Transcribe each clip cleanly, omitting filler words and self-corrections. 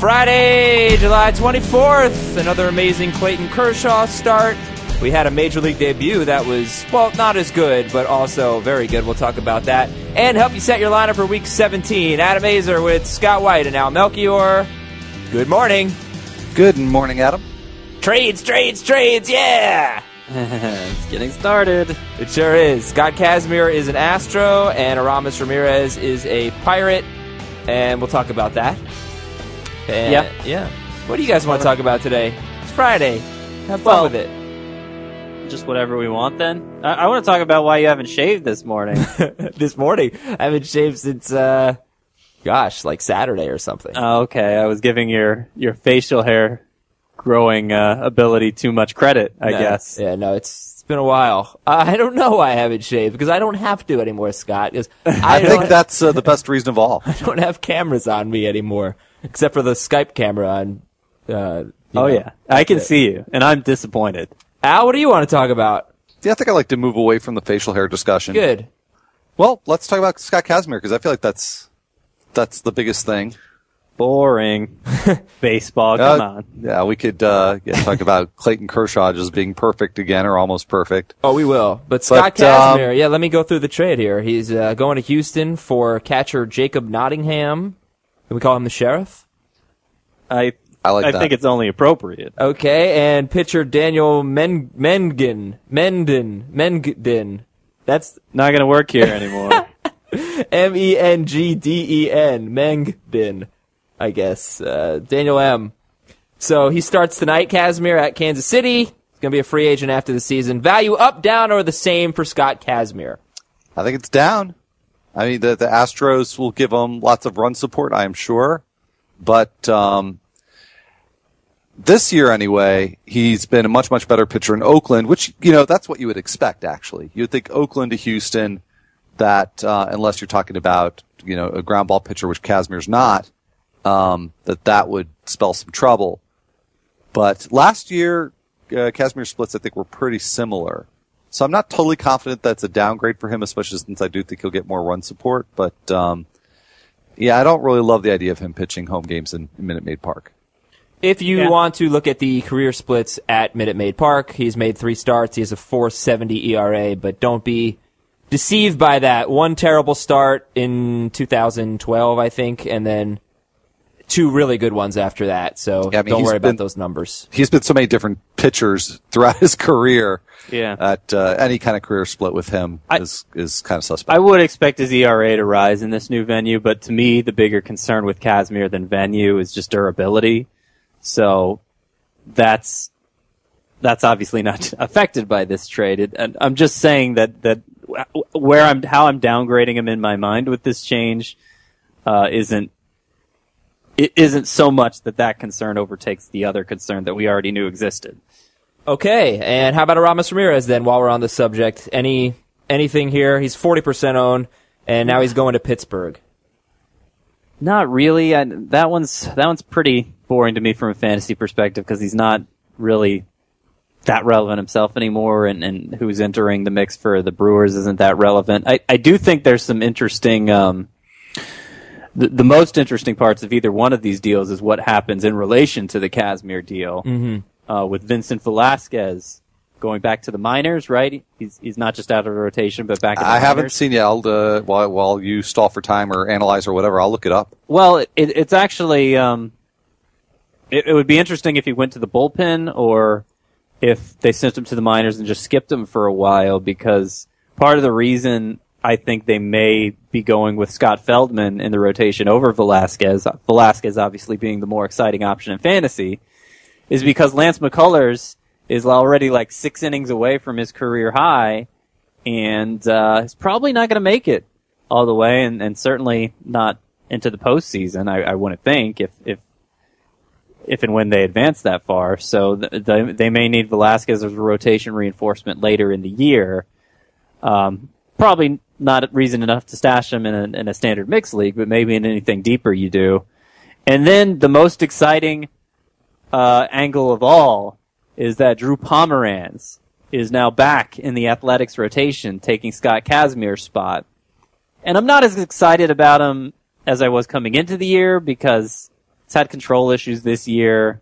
Friday, July 24th, another amazing Clayton Kershaw start. We had a Major League debut that was, well, not as good, but also very good. We'll talk about that. And help you set your lineup for Week 17. Adam Azer with Scott White and Al Melchior. Good morning. Good morning, Adam. Trades, yeah! It's getting started. It sure is. Scott Kazmir is an Astro, and Aramis Ramirez is a Pirate, and we'll talk about that. And, yeah. What do you guys want to talk about today? It's Friday. Have fun with it. Just whatever we want, then. I want to talk about why you haven't shaved this morning. This morning? I haven't shaved since, like Saturday or something. Oh, okay. I was giving your facial hair growing ability too much credit, I guess. Yeah, no, it's been a while. I don't know why I haven't shaved, because I don't have to anymore, Scott. I think that's the best reason of all. I don't have cameras on me anymore, except for the Skype camera on. Yeah. I can see you, and I'm disappointed. Al, what do you want to talk about? Yeah, I think I'd like to move away from the facial hair discussion. Good. Well, let's talk about Scott Kazmir, because I feel like that's the biggest thing. Boring. Baseball, come on. Yeah, we could talk about Clayton Kershaw just being perfect again, or almost perfect. Oh, we will. But Scott Kazmir, let me go through the trade here. He's going to Houston for catcher Jacob Nottingham. Can we call him the Sheriff? I like that. think it's only appropriate. Okay, and pitcher Daniel Mengden. That's not going to work here anymore. Mengden. Mengden, I guess. Daniel M. So he starts tonight, Kazmir, at Kansas City. He's going to be a free agent after the season. Value up, down, or the same for Scott Kazmir? I think it's down. I mean, the Astros will give him lots of run support, I am sure. But this year, anyway, he's been a much, much better pitcher in Oakland, which, that's what you would expect, actually. You would think Oakland to Houston, that unless you're talking about, a ground ball pitcher, which Kazmir's not, that would spell some trouble. But last year, Kazmir splits, I think, were pretty similar. So I'm not totally confident that's a downgrade for him, especially since I do think he'll get more run support. But, I don't really love the idea of him pitching home games in Minute Maid Park. If you want to look at the career splits at Minute Maid Park, he's made 3 starts. He has a 4.70 ERA, but don't be deceived by that. One terrible start in 2012, I think, and then 2 really good ones after that. So don't worry about those numbers. He's been so many different pitchers throughout his career. Yeah. That any kind of career split with him is kind of suspect. I would expect his ERA to rise in this new venue, but to me, the bigger concern with Kazmir than venue is just durability. So that's obviously not affected by this trade. And I'm just saying that how I'm downgrading him in my mind with this change isn't so much that concern overtakes the other concern that we already knew existed. Okay, and how about Aramis Ramirez then? While we're on the subject, anything here? He's 40% owned, and now he's going to Pittsburgh. Not really. That one's pretty boring to me from a fantasy perspective because he's not really that relevant himself anymore, and who's entering the mix for the Brewers isn't that relevant. I do think there's some interesting. The most interesting parts of either one of these deals is what happens in relation to the Kazmir deal with Vincent Velasquez going back to the minors, right? He's not just out of the rotation, but back in the minors. I haven't seen yet. While you stall for time or analyze or whatever, I'll look it up. Well, it's actually it would be interesting if he went to the bullpen or if they sent him to the minors and just skipped him for a while, because part of the reason I think they may be going with Scott Feldman in the rotation over Velasquez obviously being the more exciting option in fantasy, is because Lance McCullers is already like 6 innings away from his career high, and he's probably not going to make it all the way, and certainly not into the postseason, I wouldn't think, if and when they advance that far. So they may need Velasquez as a rotation reinforcement later in the year. Probably not reason enough to stash him in a standard mixed league, but maybe in anything deeper you do. And then the most exciting angle of all is that Drew Pomeranz is now back in the Athletics rotation, taking Scott Kazmir's spot. And I'm not as excited about him as I was coming into the year, because He's had control issues this year.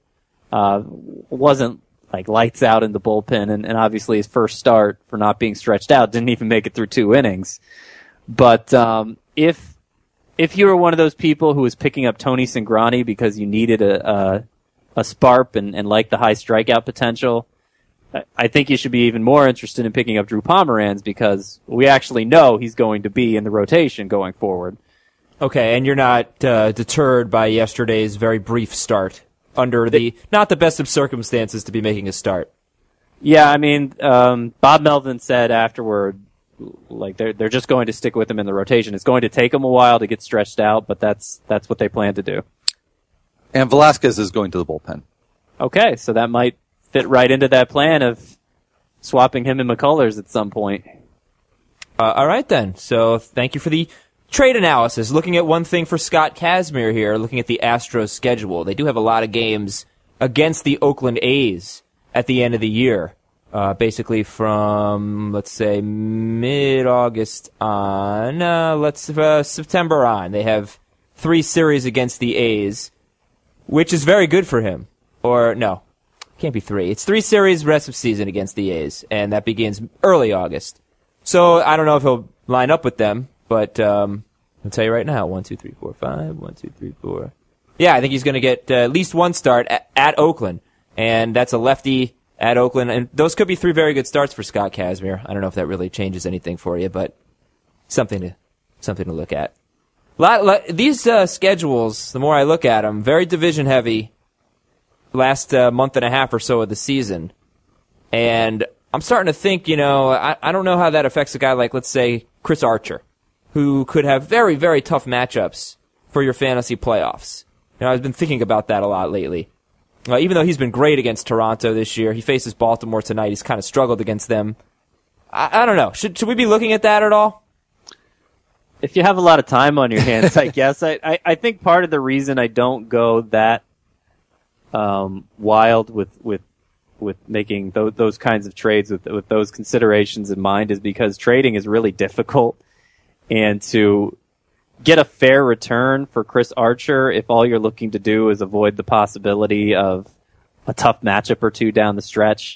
Wasn't like lights out in the bullpen, and obviously his first start for not being stretched out didn't even make it through 2 innings. But if you were one of those people who was picking up Tony Cingrani because you needed a spark and liked the high strikeout potential, I think you should be even more interested in picking up Drew Pomeranz because we actually know he's going to be in the rotation going forward. Okay, and you're not deterred by yesterday's very brief start under not the best of circumstances to be making a start. Yeah, I mean, Bob Melvin said afterward, like they're just going to stick with him in the rotation. It's going to take him a while to get stretched out, but that's what they plan to do. And Velasquez is going to the bullpen. Okay, so that might fit right into that plan of swapping him and McCullers at some point. All right, then. So thank you for the trade analysis. Looking at one thing for Scott Kazmir here, looking at the Astros schedule. They do have a lot of games against the Oakland A's at the end of the year. Basically from, let's say, mid-August on, September on. They have 3 series against the A's, which is very good for him. Or, no, can't be 3. It's 3 series rest of season against the A's, and that begins early August. So I don't know if he'll line up with them, but I'll tell you right now, 1, 2, 3, 4, 5, 1, 2, 3, 4. Yeah, I think he's going to get at least one start at Oakland, and that's a lefty at Oakland, and those could be 3 very good starts for Scott Kazmir. I don't know if that really changes anything for you, but something to look at. These schedules, the more I look at them, very division heavy. Last month and a half or so of the season, and I'm starting to think, I don't know how that affects a guy like, let's say, Chris Archer, who could have very, very tough matchups for your fantasy playoffs. I've been thinking about that a lot lately. Even though he's been great against Toronto this year, he faces Baltimore tonight. He's kind of struggled against them. I don't know. Should we be looking at that at all? If you have a lot of time on your hands, I guess. I think part of the reason I don't go that wild with making those kinds of trades with those considerations in mind is because trading is really difficult, and to get a fair return for Chris Archer, if all you're looking to do is avoid the possibility of a tough matchup or two down the stretch,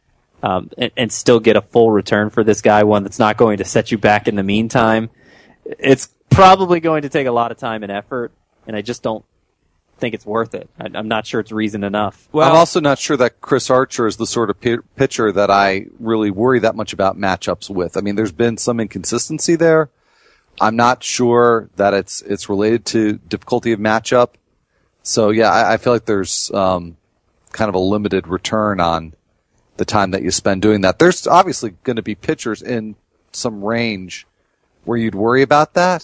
and still get a full return for this guy, one that's not going to set you back in the meantime, it's probably going to take a lot of time and effort, and I just don't think it's worth it. I'm not sure it's reason enough. Well, I'm also not sure that Chris Archer is the sort of pitcher that I really worry that much about matchups with. I mean, there's been some inconsistency there. I'm not sure that it's related to difficulty of matchup. So yeah, I feel like there's kind of a limited return on the time that you spend doing that. There's obviously going to be pitchers in some range where you'd worry about that,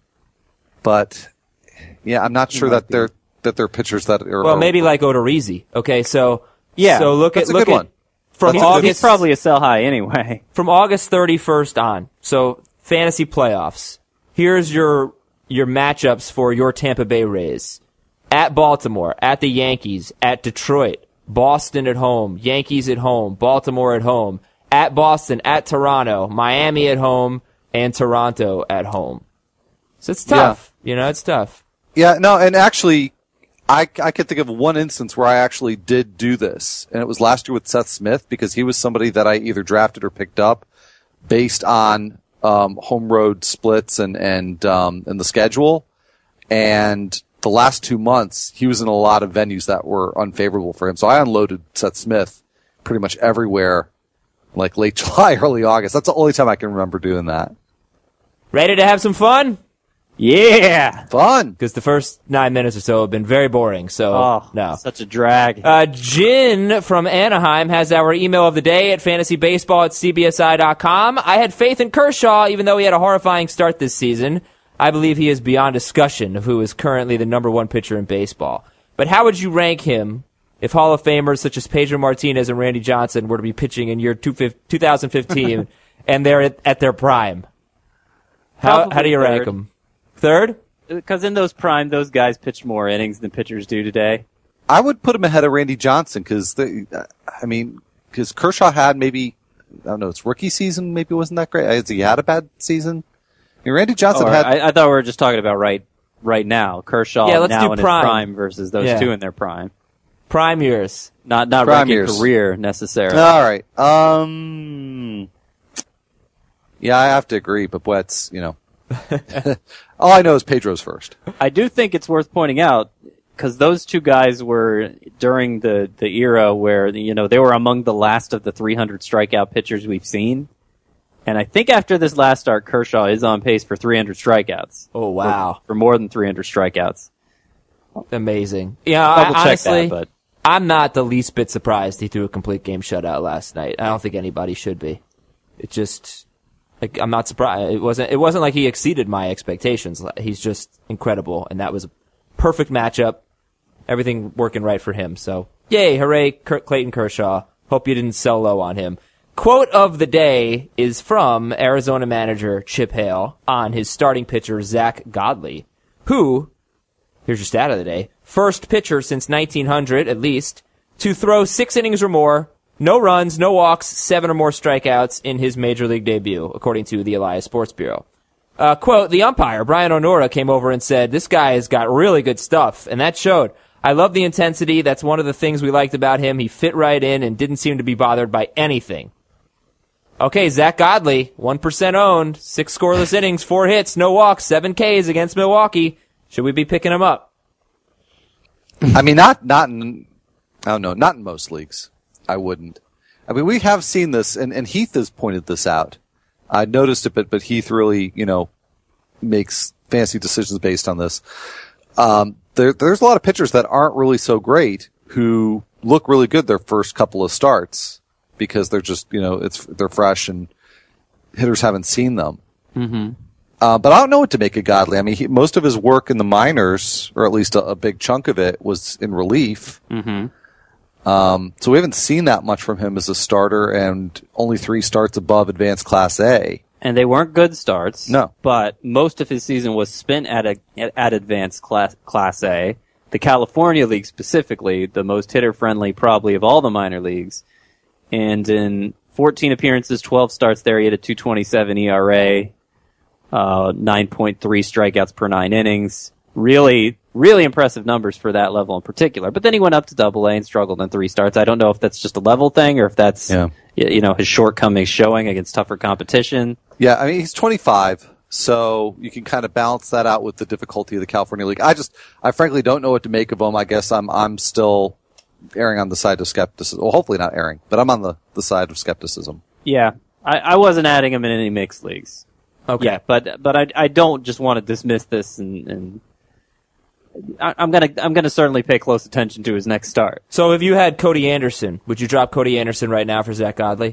but yeah, I'm not sure that they're pitchers that are. Well, maybe like Odorizzi. Okay, so yeah, so look that's at a good one. From August. He's probably a sell high anyway. From August 31st on. So fantasy playoffs. Here's your matchups for your Tampa Bay Rays: at Baltimore, at the Yankees, at Detroit, Boston at home, Yankees at home, Baltimore at home, at Boston, at Toronto, Miami at home, and Toronto at home. So it's tough. Yeah. It's tough. Yeah, no, and actually, I could think of one instance where I actually did do this, and it was last year with Seth Smith, because he was somebody that I either drafted or picked up based on home road splits and the schedule. And the last 2 months, he was in a lot of venues that were unfavorable for him. So I unloaded Seth Smith pretty much everywhere, like late July, early August. That's the only time I can remember doing that. Ready to have some fun? Yeah! Fun! Because the first 9 minutes or so have been very boring, so no. Such a drag. Jin from Anaheim has our email of the day at fantasybaseball@cbsi.com. I had faith in Kershaw, even though he had a horrifying start this season. I believe he is beyond discussion of who is currently the number 1 pitcher in baseball. But how would you rank him if Hall of Famers such as Pedro Martinez and Randy Johnson were to be pitching in year 2015 and they're at their prime? How do you rank them? Third? Because in those prime, those guys pitch more innings than pitchers do today. I would put him ahead of Randy Johnson because Kershaw had maybe, I don't know, his rookie season maybe wasn't that great. Has he had a bad season? I mean, Randy Johnson had. I thought we were just talking about right right now. Kershaw Yeah, let's now do in prime. his prime versus those Yeah. two in their prime. Prime years. Not Prime ranking years. career necessarily. All right. Yeah, I have to agree, but Boet's, all I know is Pedro's first. I do think it's worth pointing out, because those two guys were during the era where, they were among the last of the 300 strikeout pitchers we've seen. And I think after this last start, Kershaw is on pace for 300 strikeouts. Oh, wow. For more than 300 strikeouts. Amazing. Yeah, Double check honestly, that, but I'm not the least bit surprised he threw a complete game shutout last night. I don't think anybody should be. It just, I'm not surprised. It wasn't like he exceeded my expectations. He's just incredible, and that was a perfect matchup. Everything working right for him. So, yay, hooray, Clayton Kershaw. Hope you didn't sell low on him. Quote of the day is from Arizona manager Chip Hale on his starting pitcher Zach Godley, who, here's your stat of the day, first pitcher since 1900 at least to throw 6 innings or more, no runs, no walks, 7 or more strikeouts in his major league debut, according to the Elias Sports Bureau. Quote, the umpire, Brian Onora, came over and said, this guy has got really good stuff, and that showed. I love the intensity. That's one of the things we liked about him. He fit right in and didn't seem to be bothered by anything. Okay, Zach Godley, 1% owned, 6 scoreless innings, 4 hits, no walks, 7 Ks against Milwaukee. Should we be picking him up? I mean, not in most leagues. I wouldn't. I mean, we have seen this, and Heath has pointed this out. I noticed it, but Heath really, makes fancy decisions based on this. There's a lot of pitchers that aren't really so great who look really good their first couple of starts because they're just, they're fresh and hitters haven't seen them. Mm-hmm. But I don't know what to make of Godley. I mean, most of his work in the minors, or at least a big chunk of it, was in relief. Mm-hmm. So we haven't seen that much from him as a starter, and only 3 starts above Advanced Class A. And they weren't good starts. No. But most of his season was spent at Advanced Class A. The California League specifically, the most hitter-friendly probably of all the minor leagues. And in 14 appearances, 12 starts there, he had a 2.27 ERA, 9.3 strikeouts per 9 innings. Really, really impressive numbers for that level in particular. But then he went up to Double-A and struggled in 3 starts. I don't know if that's just a level thing or if that's, his shortcomings showing against tougher competition. Yeah, I mean, he's 25, so you can kind of balance that out with the difficulty of the California League. I frankly don't know what to make of him. I guess I'm still erring on the side of skepticism. Well, hopefully not erring, but I'm on the side of skepticism. Yeah, I wasn't adding him in any mixed leagues. Okay. Yeah, but I don't just want to dismiss this and I'm gonna certainly pay close attention to his next start. So if you had Cody Anderson, would you drop Cody Anderson right now for Zach Godley?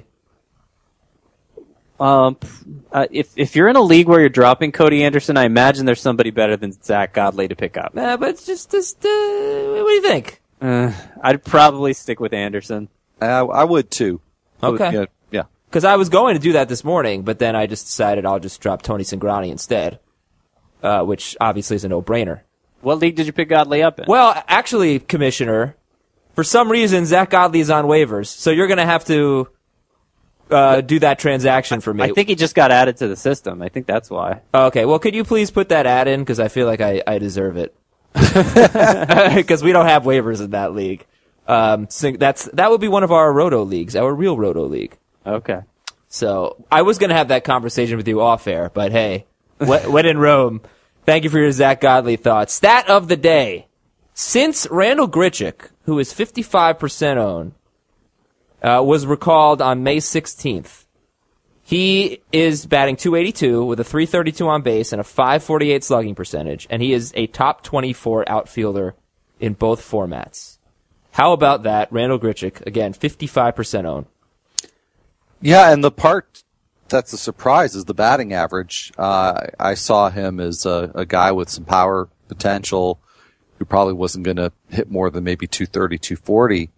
If you're in a league where you're dropping Cody Anderson, I imagine there's somebody better than Zach Godley to pick up. But it's just what do you think? I'd probably stick with Anderson. I would too. Okay. Yeah. Because I was going to do that this morning, but then I just decided I'll just drop Tony Cingrani instead, which obviously is a no-brainer. What league did you pick Godley up in? Well, actually, Commissioner, for some reason, Zach Godley is on waivers, so you're going to have to do that transaction for me. I think he just got added to the system. I think that's why. Okay, well, could you please put that ad in? Because I feel like I deserve it. Because we don't have waivers in that league. That would be one of our Roto leagues, our real Roto league. Okay. So I was going to have that conversation with you off air, but hey, when in Rome, thank you for your Zach Godley thoughts. Stat of the day. Since Randall Grichuk, who is 55% owned, was recalled on May 16th, he is batting .282 with a .332 on base and a .548 slugging percentage, and he is a top 24 outfielder in both formats. How about that? Randall Grichuk, again, 55% owned. Yeah, and the part that's a surprise is the batting average. I saw him as a guy with some power potential who probably wasn't going to hit more than maybe 230, 240.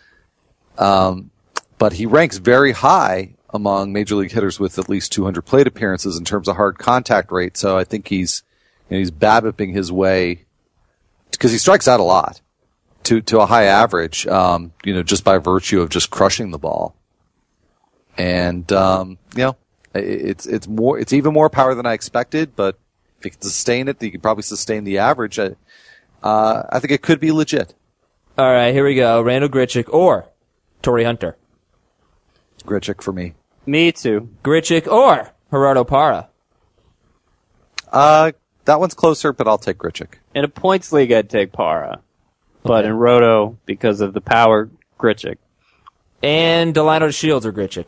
But he ranks very high among major league hitters with at least 200 plate appearances in terms of hard contact rate. So I think he's BABIPing his way because he strikes out a lot to a high average, just by virtue of just crushing the ball. And, it's even more power than I expected, but he can sustain it, he can probably sustain the average. I think it could be legit. All right, here we go. Randall Grichuk or Torrey Hunter. Grichuk for me. Me too. Grichuk or Gerardo Parra. That one's closer, but I'll take Grichuk. In a points league, I'd take Parra. But in Roto, because of the power, Grichuk. And Delino Shields or Grichuk.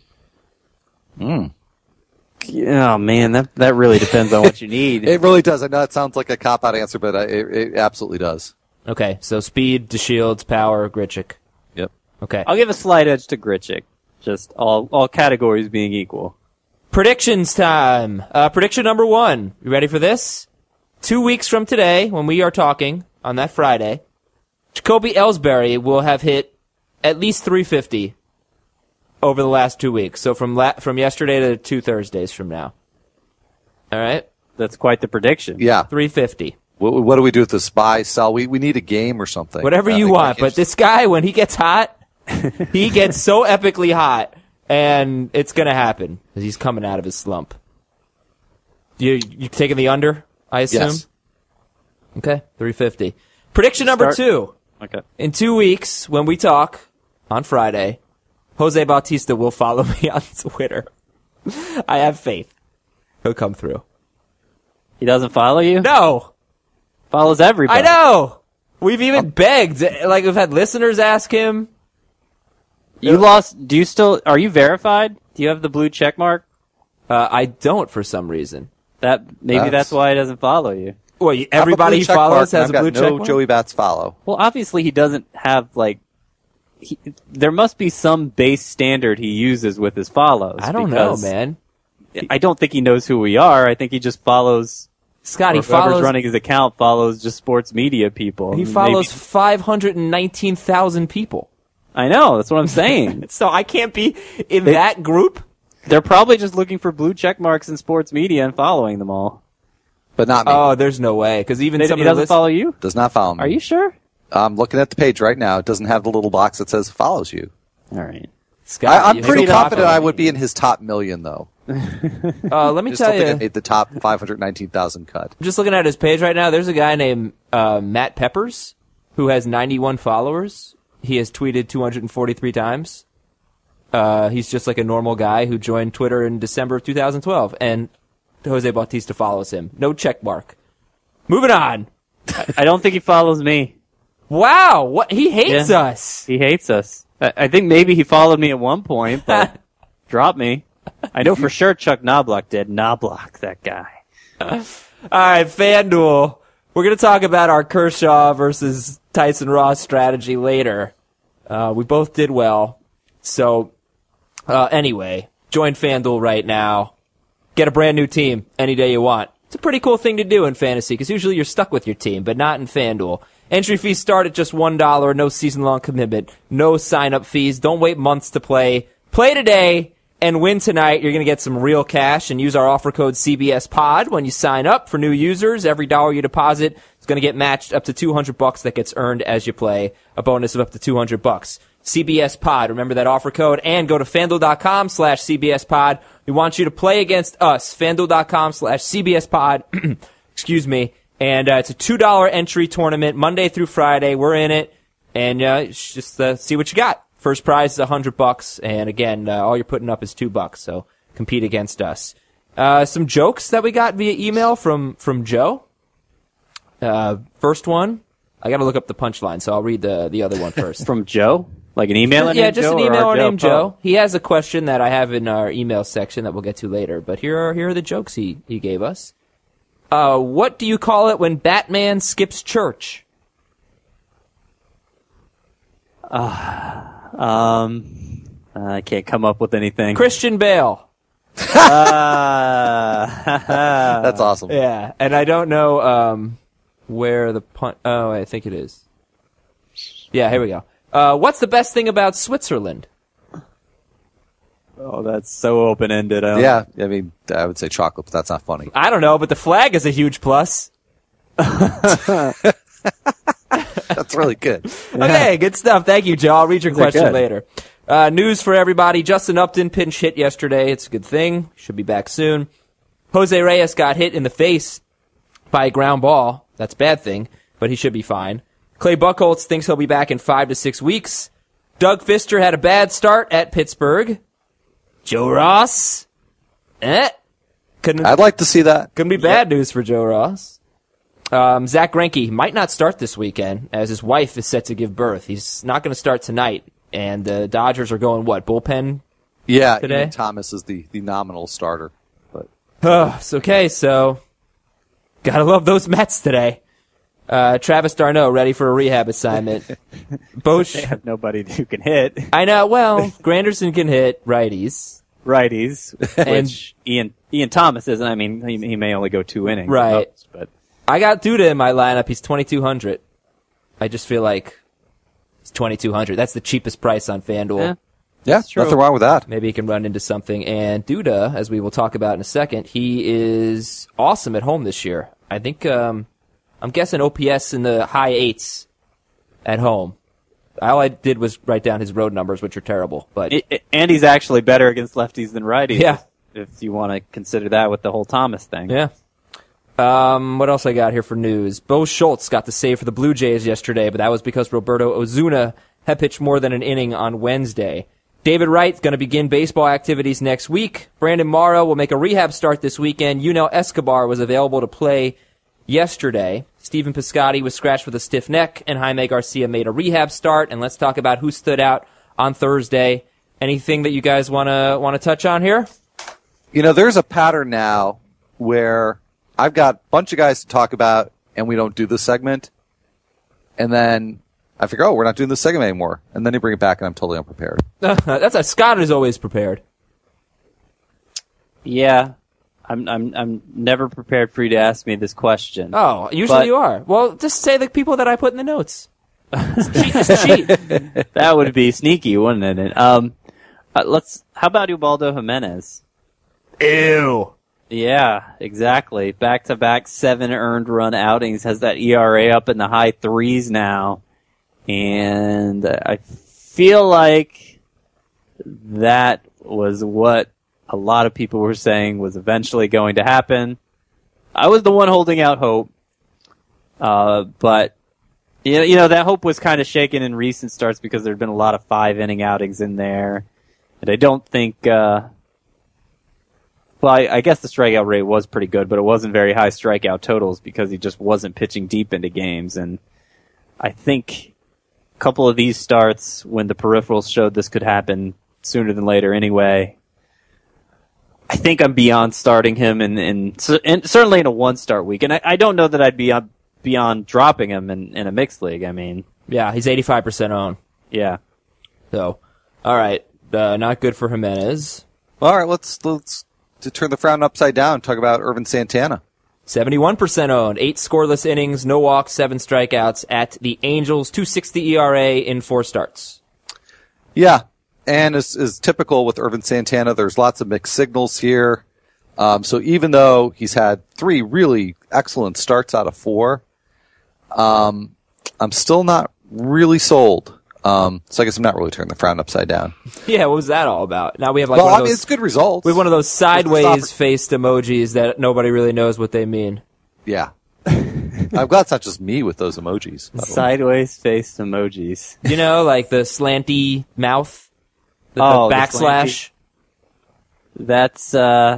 Oh, man, that really depends on what you need. It really does. I know it sounds like a cop-out answer, but it absolutely does. Okay, so speed, DeShields, power, Grichuk. Yep. Okay. I'll give a slight edge to Grichuk. Just all categories being equal. Predictions time. Prediction number 1. You ready for this? 2 weeks from today, when we are talking on that Friday, Jacoby Ellsbury will have hit at least 350 over the last 2 weeks. So from yesterday to 2 Thursdays from now. All right? That's quite the prediction. Yeah. 350. What do we do with this? Buy, sell? We need a game or something. Whatever you want. But this guy, when he gets hot, he gets so epically hot, and it's going to happen because he's coming out of his slump. You taking the under, I assume? Yes. Okay, 350. Prediction number 2. Okay. In 2 weeks, when we talk on Friday, Jose Bautista will follow me on Twitter. I have faith. He'll come through. He doesn't follow you? No! Follows everybody. I know! We've even begged. Like, we've had listeners ask him. You are you verified? Do you have the blue check mark? I don't for some reason. That's why he doesn't follow you. Well, everybody he follows has a blue check mark? No Joey Bats follow. Well, obviously he doesn't have, there must be some base standard he uses with his follows. I don't know, man. I don't think he knows who we are. I think he just follows... Scott, whoever's running his account follows just sports media people. He follows 519,000 people. I know, that's what I'm saying. So I can't be in that group? They're probably just looking for blue check marks in sports media and following them all. But not me. Oh, there's no way. Because even He doesn't follow you? Does not follow me. Are you sure? I'm looking at the page right now. It doesn't have the little box that says follows you. All right. Scott, I'm pretty confident I would be in his top million, though. Let me I tell still think I you. made the top 519,000 cut. I'm just looking at his page right now. There's a guy named Matt Peppers who has 91 followers. He has tweeted 243 times. He's just like a normal guy who joined Twitter in December of 2012. And Jose Bautista follows him. No check mark. Moving on. I don't think he follows me. Wow. What? He hates us. He hates us. I think maybe he followed me at one point, but dropped me. I know for sure Chuck Knobloch did. Knobloch, that guy. All right, FanDuel. We're going to talk about our Kershaw versus Tyson Ross strategy later. We both did well. So, anyway, join FanDuel right now. Get a brand new team any day you want. It's a pretty cool thing to do in fantasy because usually you're stuck with your team, but not in FanDuel. Entry fees start at just $1, no season-long commitment, no sign-up fees. Don't wait months to play. Play today and win tonight. You're going to get some real cash and use our offer code CBSPOD when you sign up. For new users, every dollar you deposit is going to get matched up to $200 that gets earned as you play, a bonus of up to $200. CBSPOD, remember that offer code, and go to FanDuel.com/CBSPod. We want you to play against us, FanDuel.com/CBSPod. Excuse me. And it's a $2 entry tournament, Monday through Friday. We're in it, and just see what you got. First prize is $100, and again, all you're putting up is $2. So compete against us. Some jokes that we got via email from Joe. First one, I got to look up the punchline, so I'll read the other one first. From Joe, like an email? Yeah, just an email named Joe. He has a question that I have in our email section that we'll get to later. But here are the jokes he gave us. What do you call it when Batman skips church? I can't come up with anything. Christian Bale. That's awesome. Yeah, and I don't know where the oh, I think it is. Yeah, here we go. What's the best thing about Switzerland? Oh, that's so open-ended. Yeah, I mean, I would say chocolate, but that's not funny. I don't know, but the flag is a huge plus. That's really good. Okay, good stuff. Thank you, Joe. I'll read your question later. News for everybody. Justin Upton pinch hit yesterday. It's a good thing. Should be back soon. Jose Reyes got hit in the face by a ground ball. That's a bad thing, but he should be fine. Clay Buchholz thinks he'll be back in 5 to 6 weeks. Doug Fister had a bad start at Pittsburgh. Joe Ross? I'd like to see that. Couldn't be bad news for Joe Ross. Zach Greinke might not start this weekend, as his wife is set to give birth. He's not going to start tonight, and the Dodgers are going, bullpen? Yeah, today? Ian Thomas is the nominal starter. But it's okay, so gotta love those Mets today. Travis d'Arnaud ready for a rehab assignment. They have nobody who can hit. I know, well, Granderson can hit righties. Which Ian Thomas isn't. I mean, he may only go 2 innings. Right. Most, but I got Duda in my lineup. He's 2,200. I just feel like it's 2,200. That's the cheapest price on FanDuel. yeah, nothing wrong with that. Maybe he can run into something. And Duda, as we will talk about in a second, he is awesome at home this year. I think, I'm guessing OPS in the high 8s at home. All I did was write down his road numbers, which are terrible. But and he's actually better against lefties than righties. Yeah. If you want to consider that with the whole Thomas thing. Yeah. What else I got here for news? Bo Schultz got the save for the Blue Jays yesterday, but that was because Roberto Ozuna had pitched more than an inning on Wednesday. David Wright's going to begin baseball activities next week. Brandon Morrow will make a rehab start this weekend. Yunel Escobar was available to play yesterday. Stephen Piscotty was scratched with a stiff neck, and Jaime Garcia made a rehab start. And let's talk about who stood out on Thursday. Anything that you guys want to touch on here? There's a pattern now where I've got a bunch of guys to talk about, and we don't do this segment. And then I figure, we're not doing this segment anymore. And then you bring it back, and I'm totally unprepared. Scott is always prepared. Yeah. I'm never prepared for you to ask me this question. Oh, usually you are. Well, just say the people that I put in the notes. Just cheat. That would be sneaky, wouldn't it? How about Ubaldo Jimenez? Ew. Yeah, exactly. Back-to-back 7 earned run outings, has that ERA up in the high 3s now. And I feel like that was what a lot of people were saying was eventually going to happen. I was the one holding out hope. But, that hope was kind of shaken in recent starts because there had been a lot of 5-inning outings in there. And I don't think, I guess the strikeout rate was pretty good, but it wasn't very high strikeout totals because he just wasn't pitching deep into games. And I think a couple of these starts, when the peripherals showed this could happen sooner than later anyway, I think I'm beyond starting him and certainly in a 1-start week. And I don't know that I'd be beyond dropping him in a mixed league. I mean, yeah, he's 85% owned. Yeah. So, all right, not good for Jimenez. All right, let's to turn the frown upside down and talk about Ervin Santana. 71% owned, 8 scoreless innings, no walks, 7 strikeouts at the Angels, 2.60 ERA in 4 starts. Yeah. And as typical with Ervin Santana, there's lots of mixed signals here. So even though he's had 3 really excellent starts out of 4, I'm still not really sold. So I guess I'm not really turning the frown upside down. Yeah, what was that all about? Now we have it's good results. We have one of those sideways faced emojis that nobody really knows what they mean. Yeah. I'm glad it's not just me with those emojis. Sideways faced emojis. Like the slanty mouth. The backslash. That's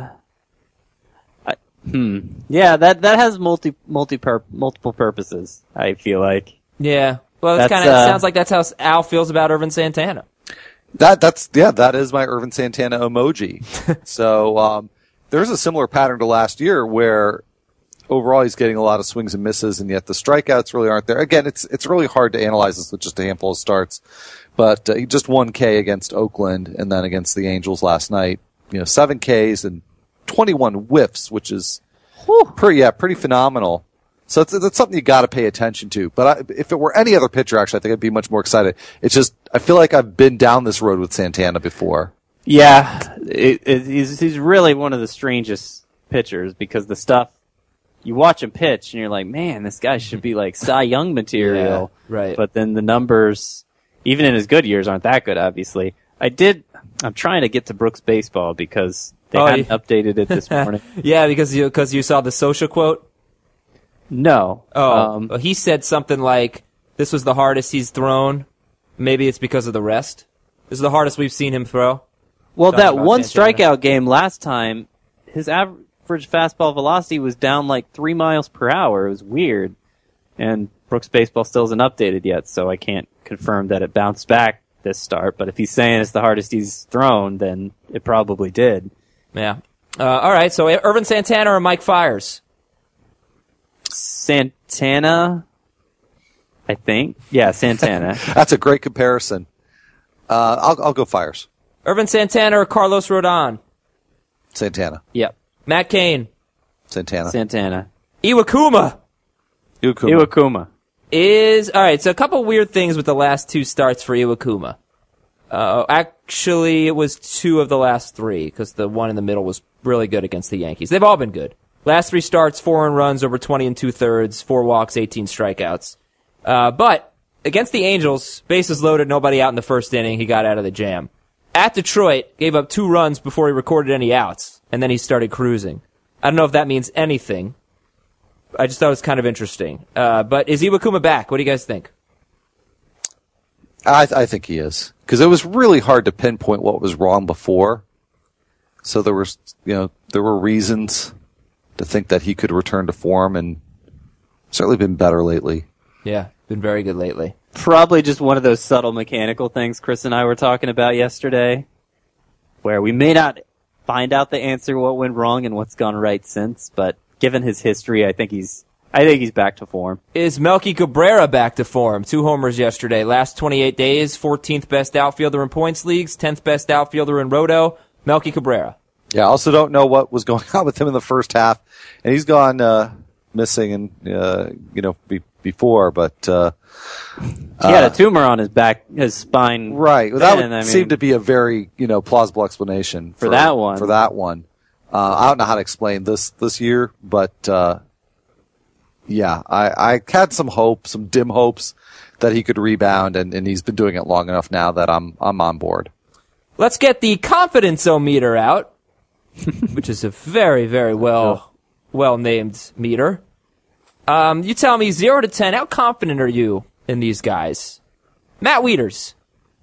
yeah, that has multiple purposes, I feel like. Yeah. Well, it sounds like that's how Al feels about Ervin Santana. That is my Ervin Santana emoji. So there's a similar pattern to last year where overall he's getting a lot of swings and misses, and yet the strikeouts really aren't there. Again, it's really hard to analyze this with just a handful of starts. But he just 1 K against Oakland and then against the Angels last night. 7 Ks and 21 whiffs, which is pretty phenomenal. So that's something you got to pay attention to. But if it were any other pitcher, actually, I think I'd be much more excited. It's just I feel like I've been down this road with Santana before. Yeah, he's really one of the strangest pitchers because the stuff you watch him pitch and you're like, man, this guy should be like Cy Young material. Yeah, right. But then the numbers, even in his good years, aren't that good, obviously. I did I'm trying to get to Brooks Baseball because they Oh, hadn't updated it this morning. Yeah, because you saw the social quote. No. Well, he said something like, "This was the hardest he's thrown. Maybe it's because of the rest. This is the hardest we've seen him throw." Well, Talking that about one Santana. strikeout game last time, his average fastball velocity was down like 3 miles per hour. It was weird. And Brooks Baseball still isn't updated yet, so I can't confirm that it bounced back this start. But if he's saying it's the hardest he's thrown, then it probably did. Yeah. All right. So Irvin Santana or Mike Fiers? Santana, I think. Yeah, Santana. That's a great comparison. I'll go Fiers. Irvin Santana or Carlos Rodon? Santana. Yep. Matt Cain. Santana. Santana. Iwakuma Iwakuma. is all right. So a couple weird things with the last two starts for Iwakuma. Actually, it was 2 of the last 3 because the one in the middle was really good against the Yankees. They've all been good. Last 3 starts, 4 earned runs over 20 2/3, 4 walks, 18 strikeouts. But against the Angels, bases loaded, nobody out in the first inning. He got out of the jam. At Detroit, gave up 2 runs before he recorded any outs, and then he started cruising. I don't know if that means anything. I just thought it was kind of interesting. But is Iwakuma back? What do you guys think? I think he is, because it was really hard to pinpoint what was wrong before. So there were reasons to think that he could return to form, and certainly been better lately. Yeah, been very good lately. Probably just one of those subtle mechanical things Chris and I were talking about yesterday, where we may not find out the answer what went wrong and what's gone right since, but given his history, I think he's back to form. Is Melky Cabrera back to form? 2 homers yesterday. Last 28 days, 14th best outfielder in points leagues, 10th best outfielder in Roto. Melky Cabrera. Yeah, I also don't know what was going on with him in the first half, and he's gone missing and before, but He had a tumor on his back, his spine. right. Well, that would then, seem to be a very plausible explanation for that one. For that one, I don't know how to explain this year, but yeah, I had some hope, some dim hopes that he could rebound, and he's been doing it long enough now that I'm on board. Let's get the confidence-o-meter out, which is a very, very well-named meter. You tell me 0 to 10, how confident are you in these guys? Matt Wieters.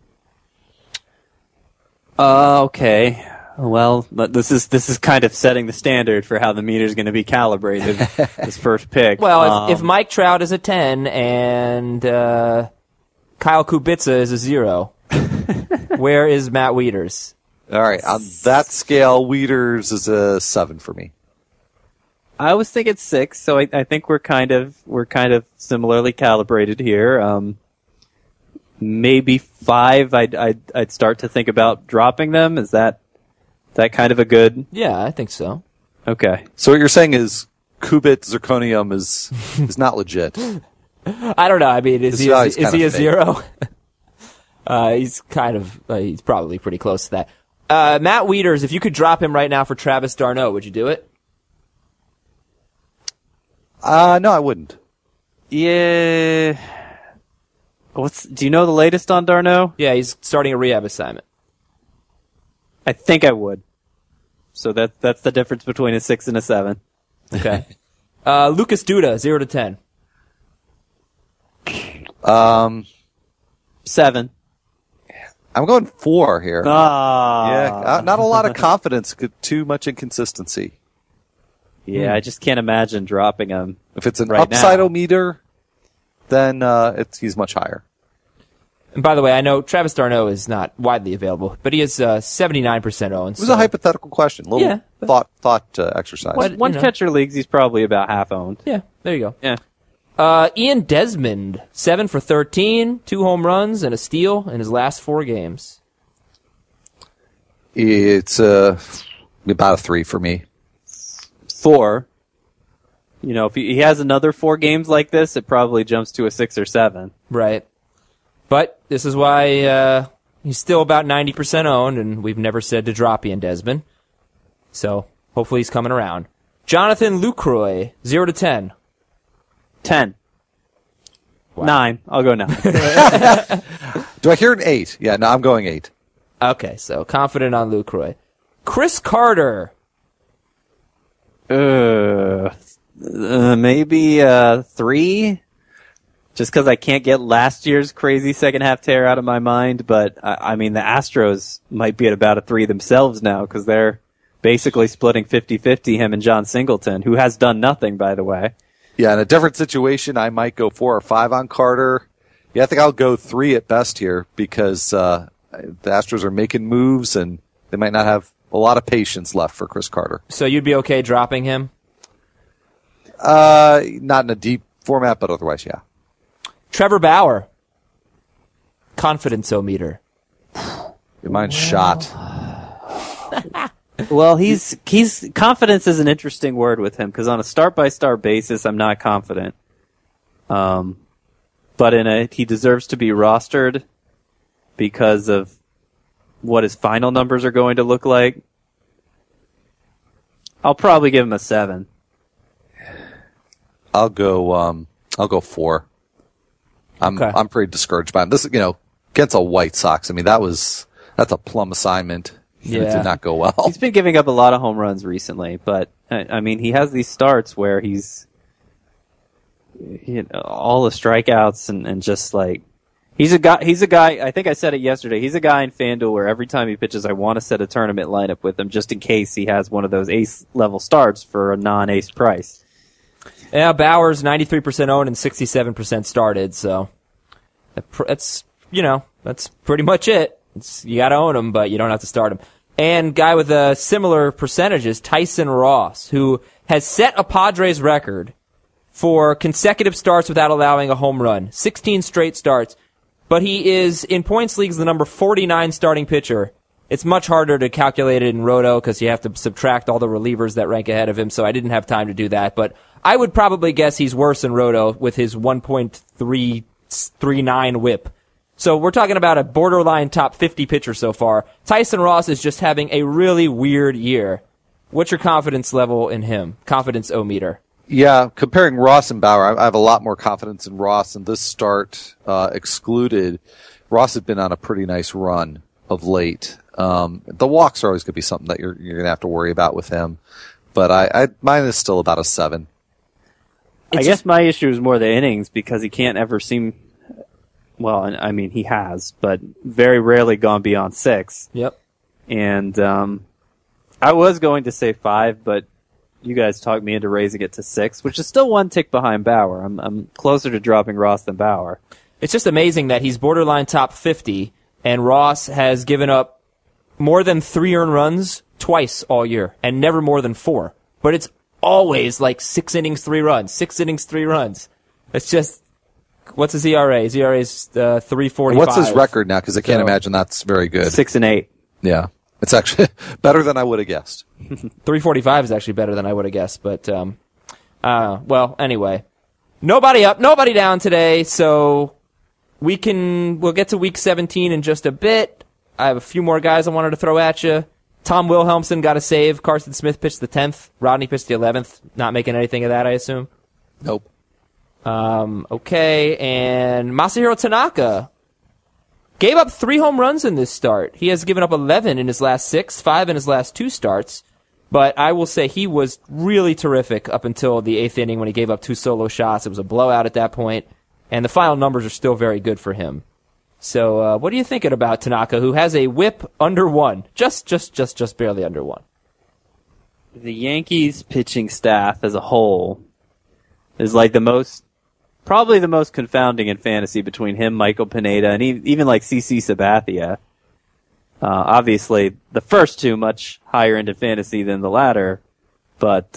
Okay. Well, this is kind of setting the standard for how the meter's going to be calibrated. This first pick. Well, if Mike Trout is a 10 and Kyle Kubica is a 0, where is Matt Wieters? All right, on that scale, Wieters is a 7 for me. I was thinking 6, so I think we're kind of similarly calibrated here. Maybe 5. I'd start to think about dropping them. Is that kind of a good? Yeah, I think so. Okay. So what you're saying is Kubit Zirconium is not legit. I don't know. I mean, is he a fake. 0? He's he's probably pretty close to that. Matt Wieters, if you could drop him right now for Travis d'Arnaud, would you do it? No, I wouldn't. Yeah. Do you know the latest on d'Arnaud? Yeah, he's starting a rehab assignment. I think I would. So that's the difference between a 6 and a 7. Okay. Lucas Duda, 0 to 10. 7. I'm going 4 here. Ah. Yeah, not a lot of confidence, too much inconsistency. Yeah, I just can't imagine dropping him. If it's an right upside-o-meter, then he's much higher. And by the way, I know Travis d'Arnaud is not widely available, but he is 79% owned. It was a hypothetical question. Yeah. Thought exercise. One catcher leagues, he's probably about half owned. Yeah, there you go. Yeah. Ian Desmond, 7 for 13, 2 home runs and a steal in his last 4 games. It's about a 3 for me. 4. If he has another 4 games like this, it probably jumps to a 6 or 7. Right. But this is why he's still about 90% owned, and we've never said to drop Ian Desmond. So hopefully he's coming around. Jonathan Lucroy, 0 to 10. 10. Wow. 9. I'll go 9. Do I hear an 8? Yeah, no, I'm going 8. Okay, so confident on Lucroy. Chris Carter. Maybe 3. Just because I can't get last year's crazy second half tear out of my mind, but I mean the Astros might be at about a 3 themselves now because they're basically splitting 50-50, him and John Singleton, who has done nothing, by the way. Yeah, in a different situation, I might go 4 or 5 on Carter. Yeah, I think I'll go 3 at best here because the Astros are making moves and they might not have a lot of patience left for Chris Carter. So you'd be okay dropping him? Not in a deep format, but otherwise, yeah. Trevor Bauer. Confidence-o-meter. Your mind's shot. Well, he's confidence is an interesting word with him because on a start-by-start basis, I'm not confident. But he deserves to be rostered because of what his final numbers are going to look like. I'll probably give him a 7. I'll go 4. I'm pretty discouraged by him. This, against a White Sox. I mean, that's a plum assignment. Yeah. It did not go well. He's been giving up a lot of home runs recently, but I mean, he has these starts where he's, all the strikeouts and just like, he's a guy, I think I said it yesterday, he's a guy in FanDuel where every time he pitches, I want to set a tournament lineup with him just in case he has one of those ace level starts for a non-ace price. Yeah, Bauer's 93% owned and 67% started, so that's pretty much it. You got to own him, but you don't have to start him. And guy with a similar percentages, Tyson Ross, who has set a Padres record for consecutive starts without allowing a home run. 16 straight starts. But he is, in points leagues, the number 49 starting pitcher. It's much harder to calculate it in Roto because you have to subtract all the relievers that rank ahead of him, so I didn't have time to do that. But I would probably guess he's worse in Roto with his 1.339 whip. So we're talking about a borderline top 50 pitcher so far. Tyson Ross is just having a really weird year. What's your confidence level in him? Confidence-o-meter. Yeah, comparing Ross and Bauer, I have a lot more confidence in Ross, and this start excluded. Ross has been on a pretty nice run of late. The walks are always going to be something that you're going to have to worry about with him, but mine is still about a 7. I guess my issue is more the innings because he can't ever seem. Well, I mean, he has, but very rarely gone beyond 6. Yep. And I was going to say 5, but you guys talked me into raising it to 6, which is still 1 tick behind Bauer. I'm closer to dropping Ross than Bauer. It's just amazing that he's borderline top 50, and Ross has given up more than 3 earned runs twice all year, and never more than 4. But it's always like 6 innings, 3 runs, 6 innings, 3 runs. It's just... What's his ERA? His ERA is 3.45. What's his record now? Because I can't imagine that's very good. 6-8. Yeah, it's actually better than I would have guessed. 3.45 is actually better than I would have guessed. But well, anyway, nobody up, nobody down today. So we'll get to week 17 in just a bit. I have a few more guys I wanted to throw at you. Tom Wilhelmsen got a save. Carson Smith pitched the 10th. Rodney pitched the 11th. Not making anything of that, I assume. Nope. Okay, and Masahiro Tanaka gave up 3 home runs in this start. He has given up 11 in his last 6, 5 in his last 2 starts. But I will say he was really terrific up until the 8th inning when he gave up 2 solo shots. It was a blowout at that point, and the final numbers are still very good for him. So, what are you thinking about Tanaka, who has a whip under 1? Just barely under 1. The Yankees pitching staff as a whole is like probably the most confounding in fantasy between him, Michael Pineda, and even like CC Sabathia. Obviously, the first 2 much higher into fantasy than the latter, but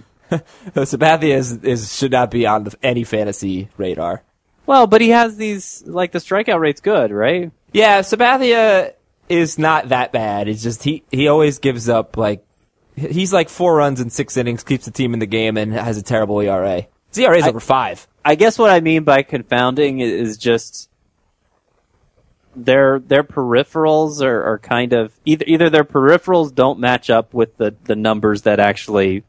Sabathia should not be on any fantasy radar. Well, but he has these, like, the strikeout rate's good, right? Yeah, Sabathia is not that bad. It's just he always gives up, like, he's like 4 runs in 6 innings, keeps the team in the game, and has a terrible ERA. His ERA is over 5. I guess what I mean by confounding is just their peripherals are kind of either their peripherals don't match up with the numbers that actually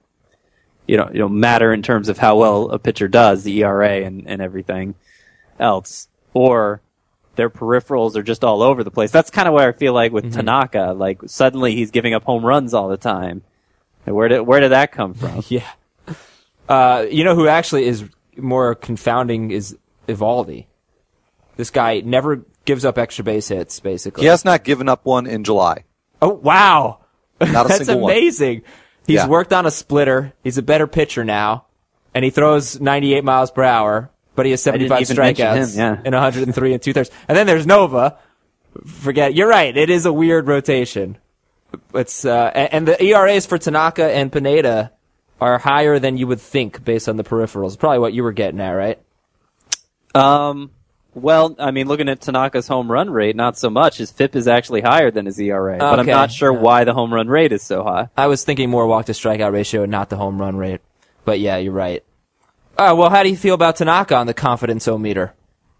matter in terms of how well a pitcher does, the ERA and everything else, or their peripherals are just all over the place. That's kind of where I feel like with Tanaka. Like, suddenly he's giving up home runs all the time. And where did that come from? Yeah. You know who actually is more confounding is Eovaldi. This guy never gives up extra base hits, basically. He has not given up one in July. Oh, wow. Not a That's single one. amazing. He's worked on a splitter. He's a better pitcher now. And he throws 98 miles per hour, but he has 75 strikeouts in 103 and 2/3. And then there's Nova. You're right. It is a weird rotation. It's, and the ERAs for Tanaka and Pineda are higher than you would think based on the peripherals. Probably what you were getting at, right? Well, I mean, looking at Tanaka's home run rate, not so much. His FIP is actually higher than his ERA, but I'm not sure why the home run rate is so high. I was thinking more walk to strikeout ratio and not the home run rate. But yeah, you're right. Well, how do you feel about Tanaka on the confidence-o-meter?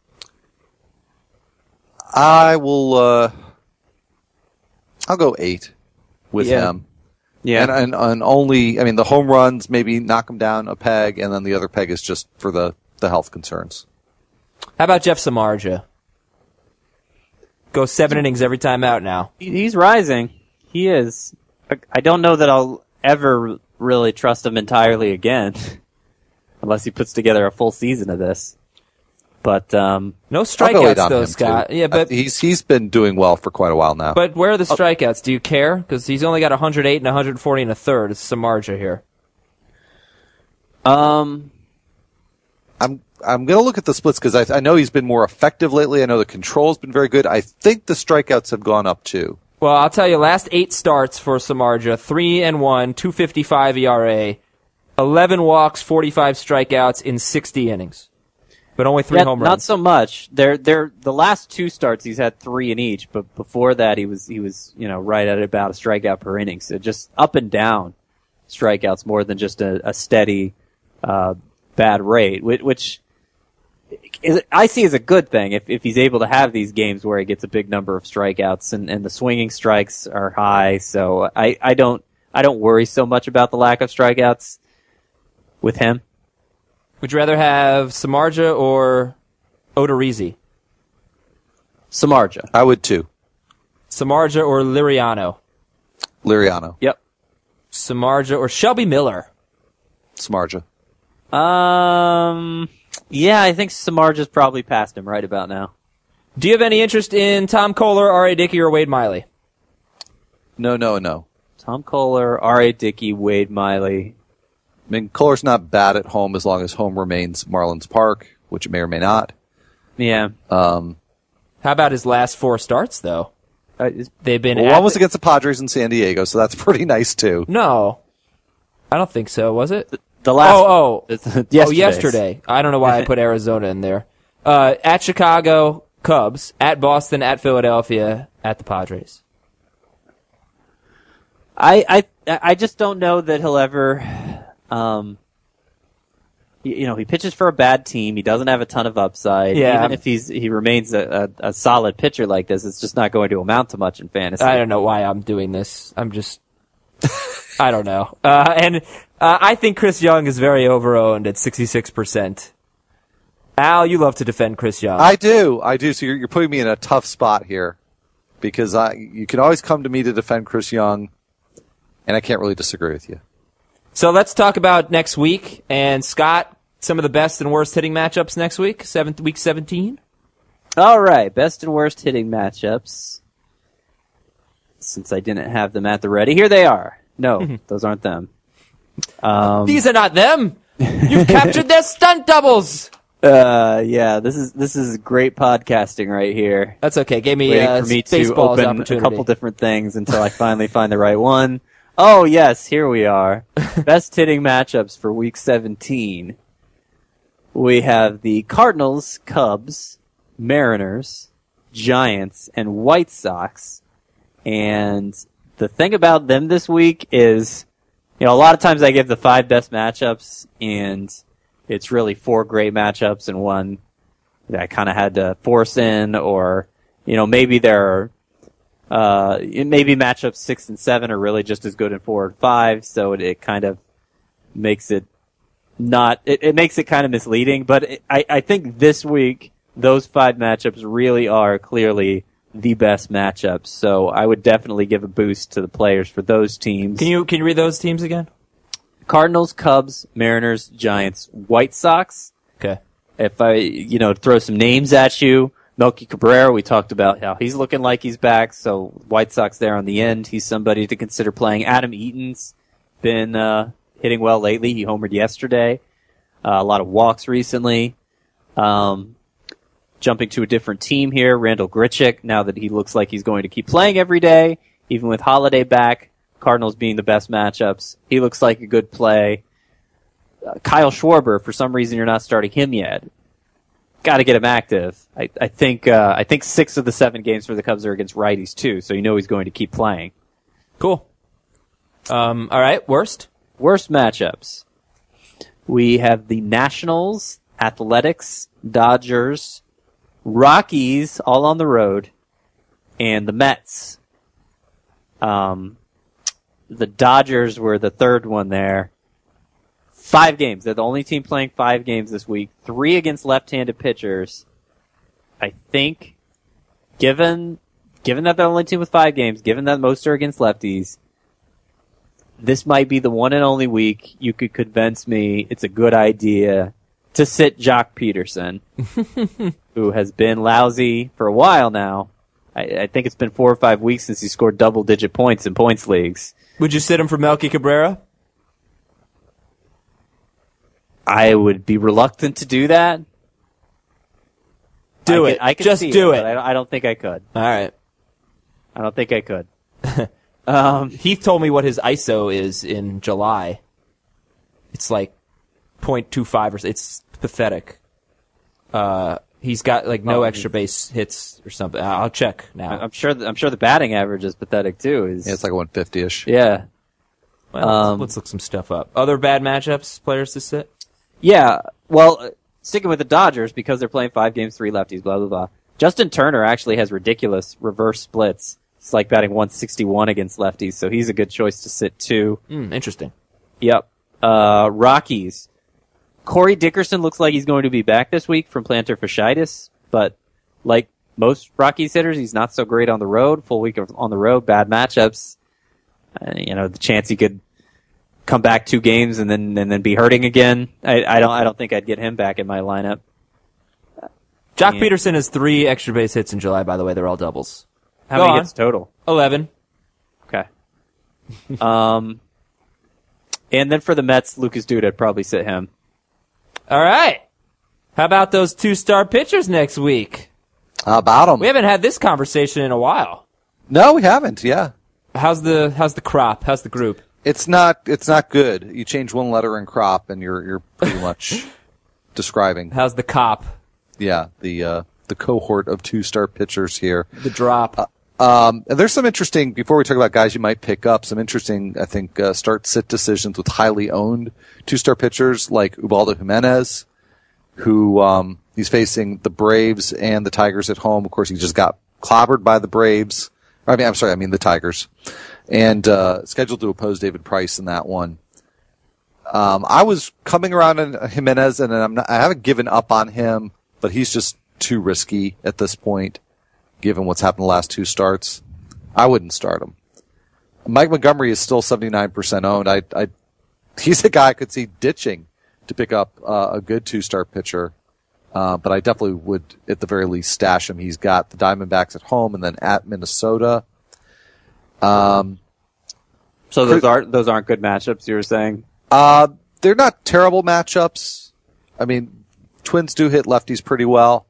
I will, I'll go 8 with him. Yeah. And only, I mean, the home runs maybe knock him down a peg, and then the other peg is just for the health concerns. How about Jeff Samardzija? Goes 7 innings every time out now. He's rising. He is. I don't know that I'll ever really trust him entirely again, unless he puts together a full season of this. But no strikeouts though, Scott. Too. Yeah, but he's been doing well for quite a while now. But where are the strikeouts? Do you care? Because he's only got 108 and 140 and a third. It's Samardzija here. I'm going to look at the splits because I know he's been more effective lately. I know the control's been very good. I think the strikeouts have gone up too. Well, I'll tell you, last 8 starts for Samardzija, 3-1, 2.55 ERA, 11 walks, 45 strikeouts in 60 innings. But only 3 home runs. Not so much. The last 2 starts he's had 3 in each, but before that he was right at about a strikeout per inning. So just up and down strikeouts more than just a steady bad rate, which I see as a good thing if he's able to have these games where he gets a big number of strikeouts and the swinging strikes are high. So I don't worry so much about the lack of strikeouts with him. Would you rather have Samardzija or Odorizzi? Samardzija. I would too. Samardzija or Liriano? Liriano. Yep. Samardzija or Shelby Miller? Samardzija. Yeah, I think Samardzija's probably past him right about now. Do you have any interest in Tom Kohler, R.A. Dickey, or Wade Miley? No. Tom Kohler, R.A. Dickey, Wade Miley. I mean, Kohler's not bad at home as long as home remains Marlins Park, which it may or may not. Yeah. How about his last 4 starts, though? They've been one was against the Padres in San Diego, so that's pretty nice, too. No. I don't think so, was it? The last yesterday. I don't know why I put Arizona in there. At Chicago, Cubs. At Boston, at Philadelphia, at the Padres. I just don't know that he'll ever, he pitches for a bad team. He doesn't have a ton of upside. Yeah. Even if he remains a solid pitcher like this, it's just not going to amount to much in fantasy. I don't know why I'm doing this. I'm just, I don't know. I think Chris Young is very over-owned at 66%. Al, you love to defend Chris Young. I do. So you're putting me in a tough spot here because you can always come to me to defend Chris Young, and I can't really disagree with you. So let's talk about next week. And Scott, some of the best and worst hitting matchups next week, week 17. All right, best and worst hitting matchups. Since I didn't have them at the ready, here they are. No, those aren't them. These are not them. You've captured their stunt doubles. Yeah, this is great podcasting right here. That's okay. Gave me waiting for me to open a couple different things until I finally find the right one. Oh yes, here we are. Best hitting matchups for week 17. We have the Cardinals, Cubs, Mariners, Giants, and White Sox. And the thing about them this week is, a lot of times I give the 5 best matchups, and it's really 4 great matchups and 1 that I kind of had to force in, or, maybe there are, maybe matchups 6 and 7 are really just as good in 4 and 5, so it kind of makes it not, it makes it kind of misleading, but I think this week, those 5 matchups really are clearly the best matchups. So I would definitely give a boost to the players for those teams. Can you read those teams again? Cardinals, Cubs, Mariners, Giants, White Sox. Okay. If I, throw some names at you, Melky Cabrera, we talked about how he's looking like he's back, so White Sox there on the end. He's somebody to consider playing. Adam Eaton's been hitting well lately. He homered yesterday. A lot of walks recently. Jumping to a different team here, Randall Grichuk, now that he looks like he's going to keep playing every day, even with Holiday back, Cardinals being the best matchups. He looks like a good play. Kyle Schwarber, for some reason you're not starting him yet. Got to get him active. I think 6 of the 7 games for the Cubs are against righties too, so he's going to keep playing. Cool. All right, worst matchups. We have the Nationals, Athletics, Dodgers, Rockies, all on the road, and the Mets. The Dodgers were the third one there. 5 games. They're the only team playing 5 games this week. 3 against left-handed pitchers. I think, given that they're the only team with 5 games, given that most are against lefties, this might be the one and only week you could convince me it's a good idea to sit Jock Peterson, who has been lousy for a while now. I think it's been 4 or 5 weeks since he scored double-digit points in points leagues. Would you sit him for Melky Cabrera? I would be reluctant to do that. I could Just see do it. But I don't think I could. All right. I don't think I could. Heath told me what his ISO is in July. It's like 0.25 or so. It's pathetic. He's got like no extra base hits or something. I'll check now. I'm sure the batting average is pathetic too. Yeah, it's like 150-ish. Yeah. Well, let's look some stuff up. Other bad matchups, players to sit? Yeah. Well, sticking with the Dodgers because they're playing 5 games, 3 lefties, blah, blah, blah. Justin Turner actually has ridiculous reverse splits. It's like batting 161 against lefties, so he's a good choice to sit too. Interesting. Yep. Rockies. Corey Dickerson looks like he's going to be back this week from plantar fasciitis, but like most Rockies hitters, he's not so great on the road. Full week on the road, bad matchups. The chance he could come back 2 games and then be hurting again. I don't think I'd get him back in my lineup. Jock Peterson has 3 extra base hits in July, by the way. They're all doubles. How many hits total? 11. Okay. And then for the Mets, Lucas Duda, I'd probably sit him. All right. How about those 2-star pitchers next week? How about them? We haven't had this conversation in a while. No, we haven't. Yeah. How's the crop? How's the group? It's not good. You change one letter in crop and you're pretty much describing. How's the cop? Yeah, the cohort of 2-star pitchers here. The drop. And there's some interesting, before we talk about guys you might pick up, some interesting, I think, start-sit decisions with highly owned 2-star pitchers like Ubaldo Jimenez, who he's facing the Braves and the Tigers at home. Of course, he just got clobbered by the Braves. I mean the Tigers. And scheduled to oppose David Price in that one. I was coming around on Jimenez, and I haven't given up on him, but he's just too risky at this point, given what's happened the last 2 starts. I wouldn't start him. Mike Montgomery is still 79% owned. He's a guy I could see ditching to pick up a good 2-star pitcher, but I definitely would, at the very least, stash him. He's got the Diamondbacks at home and then at Minnesota. So those aren't good matchups, you were saying? They're not terrible matchups. I mean, Twins do hit lefties pretty well.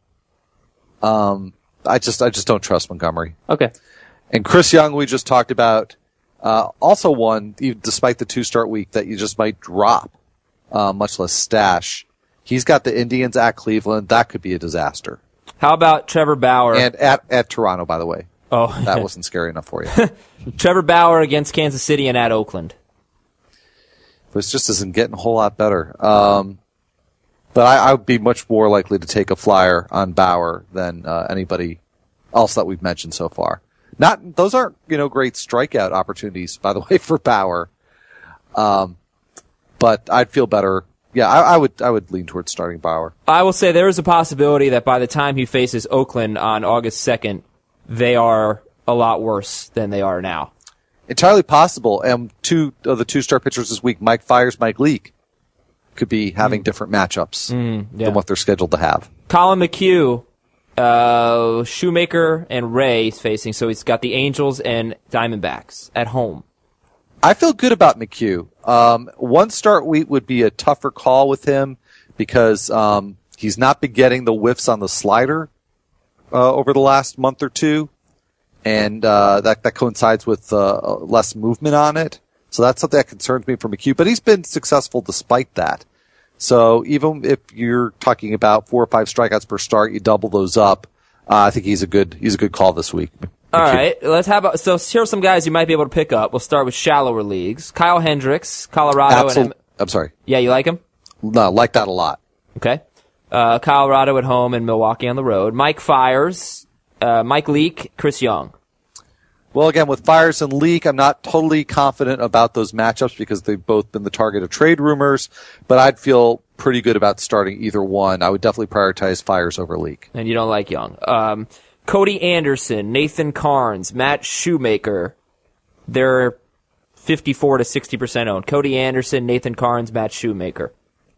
I just don't trust Montgomery. Okay. And Chris Young, we just talked about, also one, despite the 2-start week, that you just might drop, much less stash. He's got the Indians at Cleveland. That could be a disaster. How about Trevor Bauer? And at Toronto, by the way. Oh, that wasn't scary enough for you. Trevor Bauer against Kansas City and at Oakland. This just isn't getting a whole lot better. But I would be much more likely to take a flyer on Bauer than anybody else that we've mentioned so far. Those aren't great strikeout opportunities, by the way, for Bauer. But I'd feel better Yeah, I would lean towards starting Bauer. I will say there is a possibility that by the time he faces Oakland on August 2nd, they are a lot worse than they are now. Entirely possible. And two of the two-star pitchers this week, Mike Fiers, Mike Leake, could be having different matchups than what they're scheduled to have. Colin McHugh, Shoemaker, and Ray is facing, so he's got the Angels and Diamondbacks at home. I feel good about McHugh. One start week would be a tougher call with him because he's not been getting the whiffs on the slider over the last month or two, and that coincides with less movement on it. So that's something that concerns me for McHugh. But he's been successful despite that. So even if you're talking about 4 or 5 strikeouts per start, you double those up. I think he's a good call this week. All right, so here's some guys you might be able to pick up. We'll start with shallower leagues. Kyle Hendricks, Colorado. I'm sorry. Yeah, you like him? No, I like that a lot. Okay. Colorado at home and Milwaukee on the road. Mike Fiers, Mike Leake, Chris Young. Well, again, with Fiers and Leake, I'm not totally confident about those matchups because they've both been the target of trade rumors, but I'd feel pretty good about starting either one. I would definitely prioritize Fiers over Leake. And you don't like Young. Cody Anderson, Nathan Carnes, Matt Shoemaker. They're 54 to 60% owned. Cody Anderson, Nathan Carnes, Matt Shoemaker.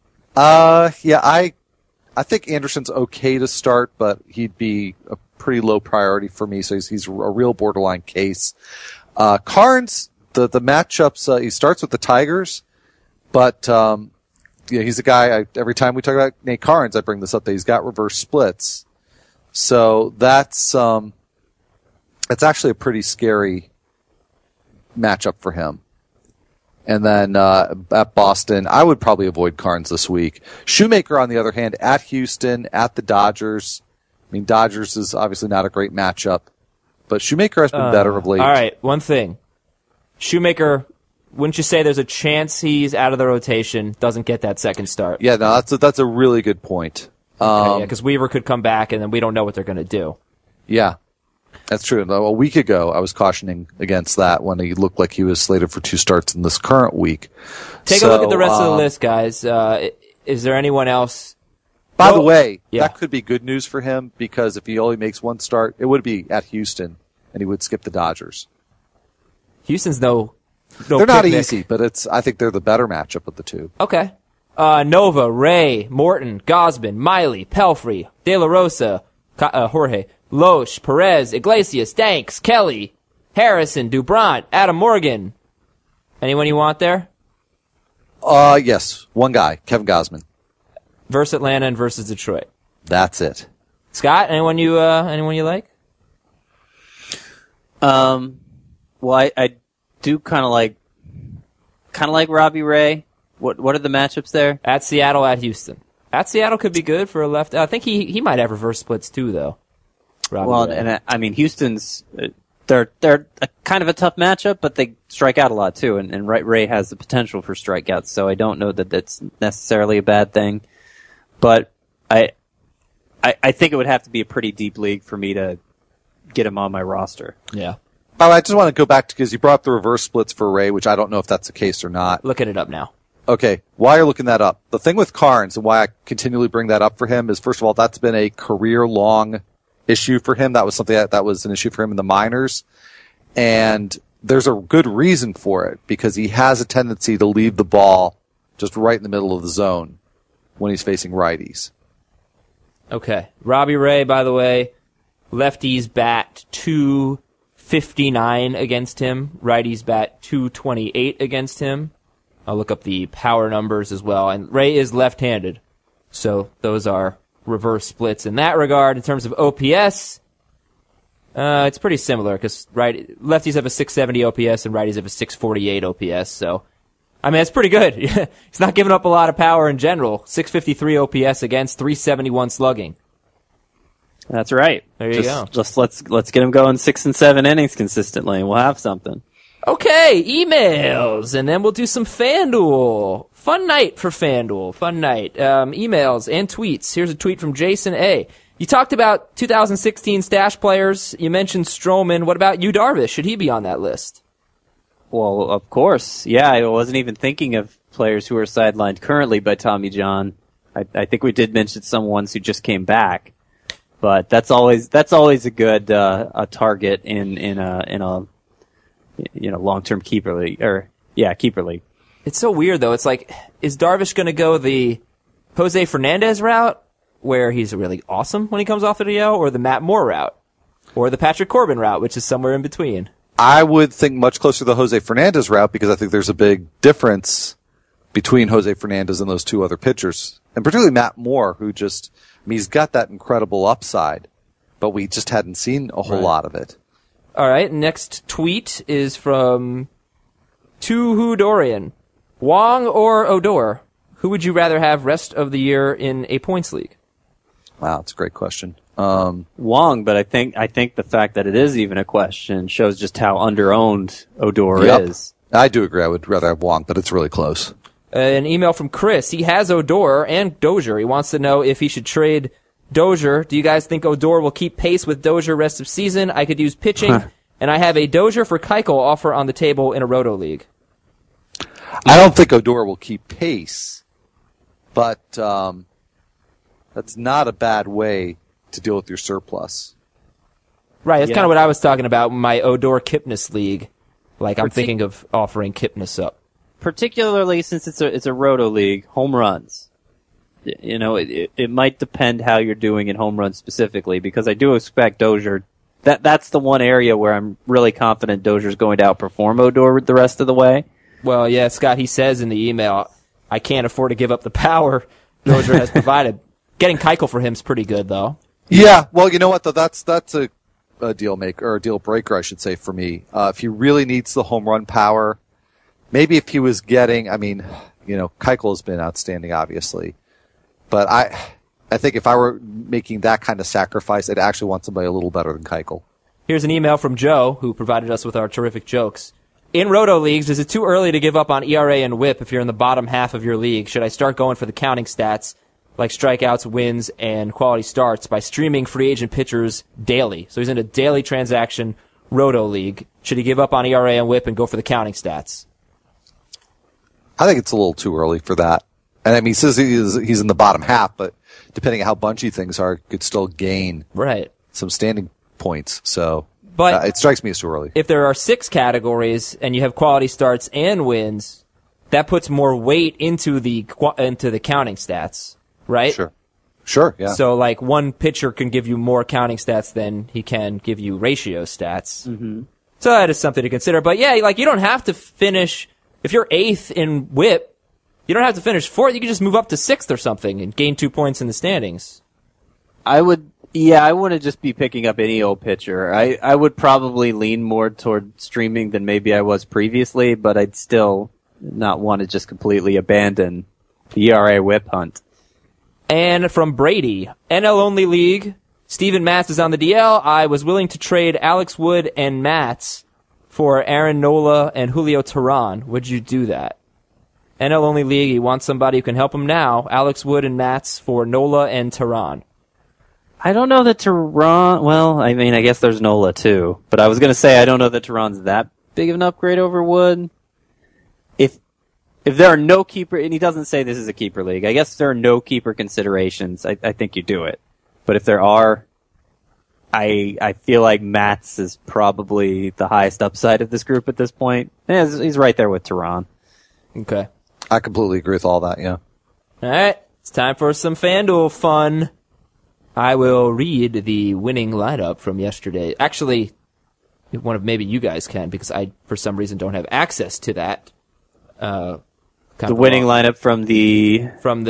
Yeah, I think Anderson's okay to start, but he'd be a pretty low priority for me, so he's a real borderline case. Carnes, the matchups, he starts with the Tigers, but he's a guy, every time we talk about Nate Carnes, I bring this up, that he's got reverse splits. So that's actually a pretty scary matchup for him. And then at Boston, I would probably avoid Carnes this week. Shoemaker, on the other hand, at Houston, at the Dodgers. I mean, Dodgers is obviously not a great matchup, but Shoemaker has been better of late. All right, one thing. Shoemaker, wouldn't you say there's a chance he's out of the rotation, doesn't get that second start? Yeah, no, that's a really good point. Because Weaver could come back, and then we don't know what they're going to do. Yeah, that's true. A week ago, I was cautioning against that when he looked like he was slated for 2 starts in this current week. Take a look at the rest of the list, guys. Is there anyone else? By the way, that could be good news for him because if he only makes 1 start, it would be at Houston, and he would skip the Dodgers. Houston's no they're not picnic. easy, but I think they're the better matchup of the two. Okay. Nova, Ray, Morton, Gosman, Miley, Pelfrey, De La Rosa, Jorge, Loesch, Perez, Iglesias, Danks, Kelly, Harrison, Dubront, Adam Morgan. Anyone you want there? Yes. One guy, Kevin Gosman. Versus Atlanta and versus Detroit. That's it. Scott, anyone you like? Well, I do kind of like Robbie Ray. What are the matchups there? At Seattle, at Houston. At Seattle could be good for a left. I think he might have reverse splits too, though. Robbie Ray. And I mean, Houston's they're a kind of a tough matchup, but they strike out a lot too. And Ray has the potential for strikeouts, so I don't know that that's necessarily a bad thing. But I think it would have to be a pretty deep league for me to get him on my roster. Yeah. I just want to go back to, because you brought up the reverse splits for Ray, which I don't know if that's the case or not. Looking it up now. Okay, while you're looking that up, the thing with Carnes and why I continually bring that up for him is, first of all, that's been a career-long issue for him. That was something that was an issue for him in the minors. And there's a good reason for it, because he has a tendency to leave the ball just right in the middle of the zone when he's facing righties. Okay. Robbie Ray, by the way, lefties bat .259 against him. Righties bat .228 against him. I'll look up the power numbers as well. And Ray is left-handed, so those are reverse splits in that regard. In terms of OPS, it's pretty similar because lefties have a 670 OPS and righties have a 648 OPS. So, I mean, it's pretty good. He's not giving up a lot of power in general. 653 OPS against 371 slugging. That's right. There you go. Just let's get him going 6 and 7 innings consistently, and we'll have something. Okay, emails, and then we'll do some FanDuel. Fun night for FanDuel. Fun night. Emails and tweets. Here's a tweet from Jason A. You talked about 2016 stash players. You mentioned Stroman. What about Yu Darvish? Should he be on that list? Well, of course. Yeah, I wasn't even thinking of players who are sidelined currently by Tommy John. I think we did mention some ones who just came back, but that's always a good a target in a long-term keeper league keeper league. It's so weird though. It's like, is Darvish going to go the Jose Fernandez route, where he's really awesome when he comes off the DL, or the Matt Moore route, or the Patrick Corbin route, which is somewhere in between? I would think much closer to the Jose Fernandez route, because I think there's a big difference between Jose Fernandez and those two other pitchers. And particularly Matt Moore, who he's got that incredible upside, but we just hadn't seen a whole lot of it. All right, next tweet is from Tuhu Dorian. Wong or Odor? Who would you rather have rest of the year in a points league? Wow, that's a great question. Wong, but I think the fact that it is even a question shows just how underowned Odor is. I do agree. I would rather have Wong, but it's really close. An email from Chris. He has Odor and Dozier. He wants to know if he should trade Dozier. Do you guys think Odor will keep pace with Dozier rest of season? I could use pitching, and I have a Dozier for Keuchel offer on the table in a Roto league. I don't think Odor will keep pace, but that's not a bad way to deal with your surplus. Right, that's kind of what I was talking about in my Odor Kipnis league. Like, I'm thinking of offering Kipnis up. Particularly since it's a Roto league, home runs. You know, it might depend how you're doing in home runs specifically, because I do expect Dozier. That's the one area where I'm really confident Dozier's going to outperform Odor the rest of the way. Well, yeah, Scott, he says in the email, I can't afford to give up the power Dozier has provided. Getting Keuchel for him is pretty good, though. Yeah, well, you know what, though? That's a deal maker, or a deal breaker, I should say, for me. If he really needs the home run power, maybe if he was getting, Keuchel has been outstanding, obviously. But I think if I were making that kind of sacrifice, I'd actually want somebody a little better than Keuchel. Here's an email from Joe, who provided us with our terrific jokes. In Roto leagues, is it too early to give up on ERA and WHIP if you're in the bottom half of your league? Should I start going for the counting stats, like strikeouts, wins, and quality starts, by streaming free agent pitchers daily? So he's in a daily transaction Roto league. Should he give up on ERA and WHIP and go for the counting stats? I think it's a little too early for that. And I mean, he says he's in the bottom half, but depending on how bunchy things are, could still gain some standing points. So but it strikes me as too early. If there are 6 categories and you have quality starts and wins, that puts more weight into the counting stats, right? Sure, yeah. So like one pitcher can give you more counting stats than he can give you ratio stats. Mm-hmm. So that is something to consider. But yeah, like you don't have to finish, if you're 8th in WHIP, you don't have to finish 4th. You can just move up to 6th or something and gain 2 points in the standings. I wouldn't just be picking up any old pitcher. I would probably lean more toward streaming than maybe I was previously, but I'd still not want to just completely abandon the ERA WHIP hunt. And from Brady, NL only league, Steven Matz is on the DL. I was willing to trade Alex Wood and Matz for Aaron Nola and Julio Teheran. Would you do that? NL only league, he wants somebody who can help him now. Alex Wood and Matz for Nola and Teheran. I don't know that Teheran, well, I mean, I guess there's Nola too. But I was going to say, I don't know that Teheran's that big of an upgrade over Wood. If there are no keeper, and he doesn't say this is a keeper league, I guess if there are no keeper considerations, I think you do it. But if there are, I feel like Matz is probably the highest upside of this group at this point. And he's right there with Teheran. Okay. I completely agree with all that, yeah. All right. It's time for some FanDuel fun. I will read the winning lineup from yesterday. Actually, maybe you guys can, because I, for some reason, don't have access to that. The winning lineup from the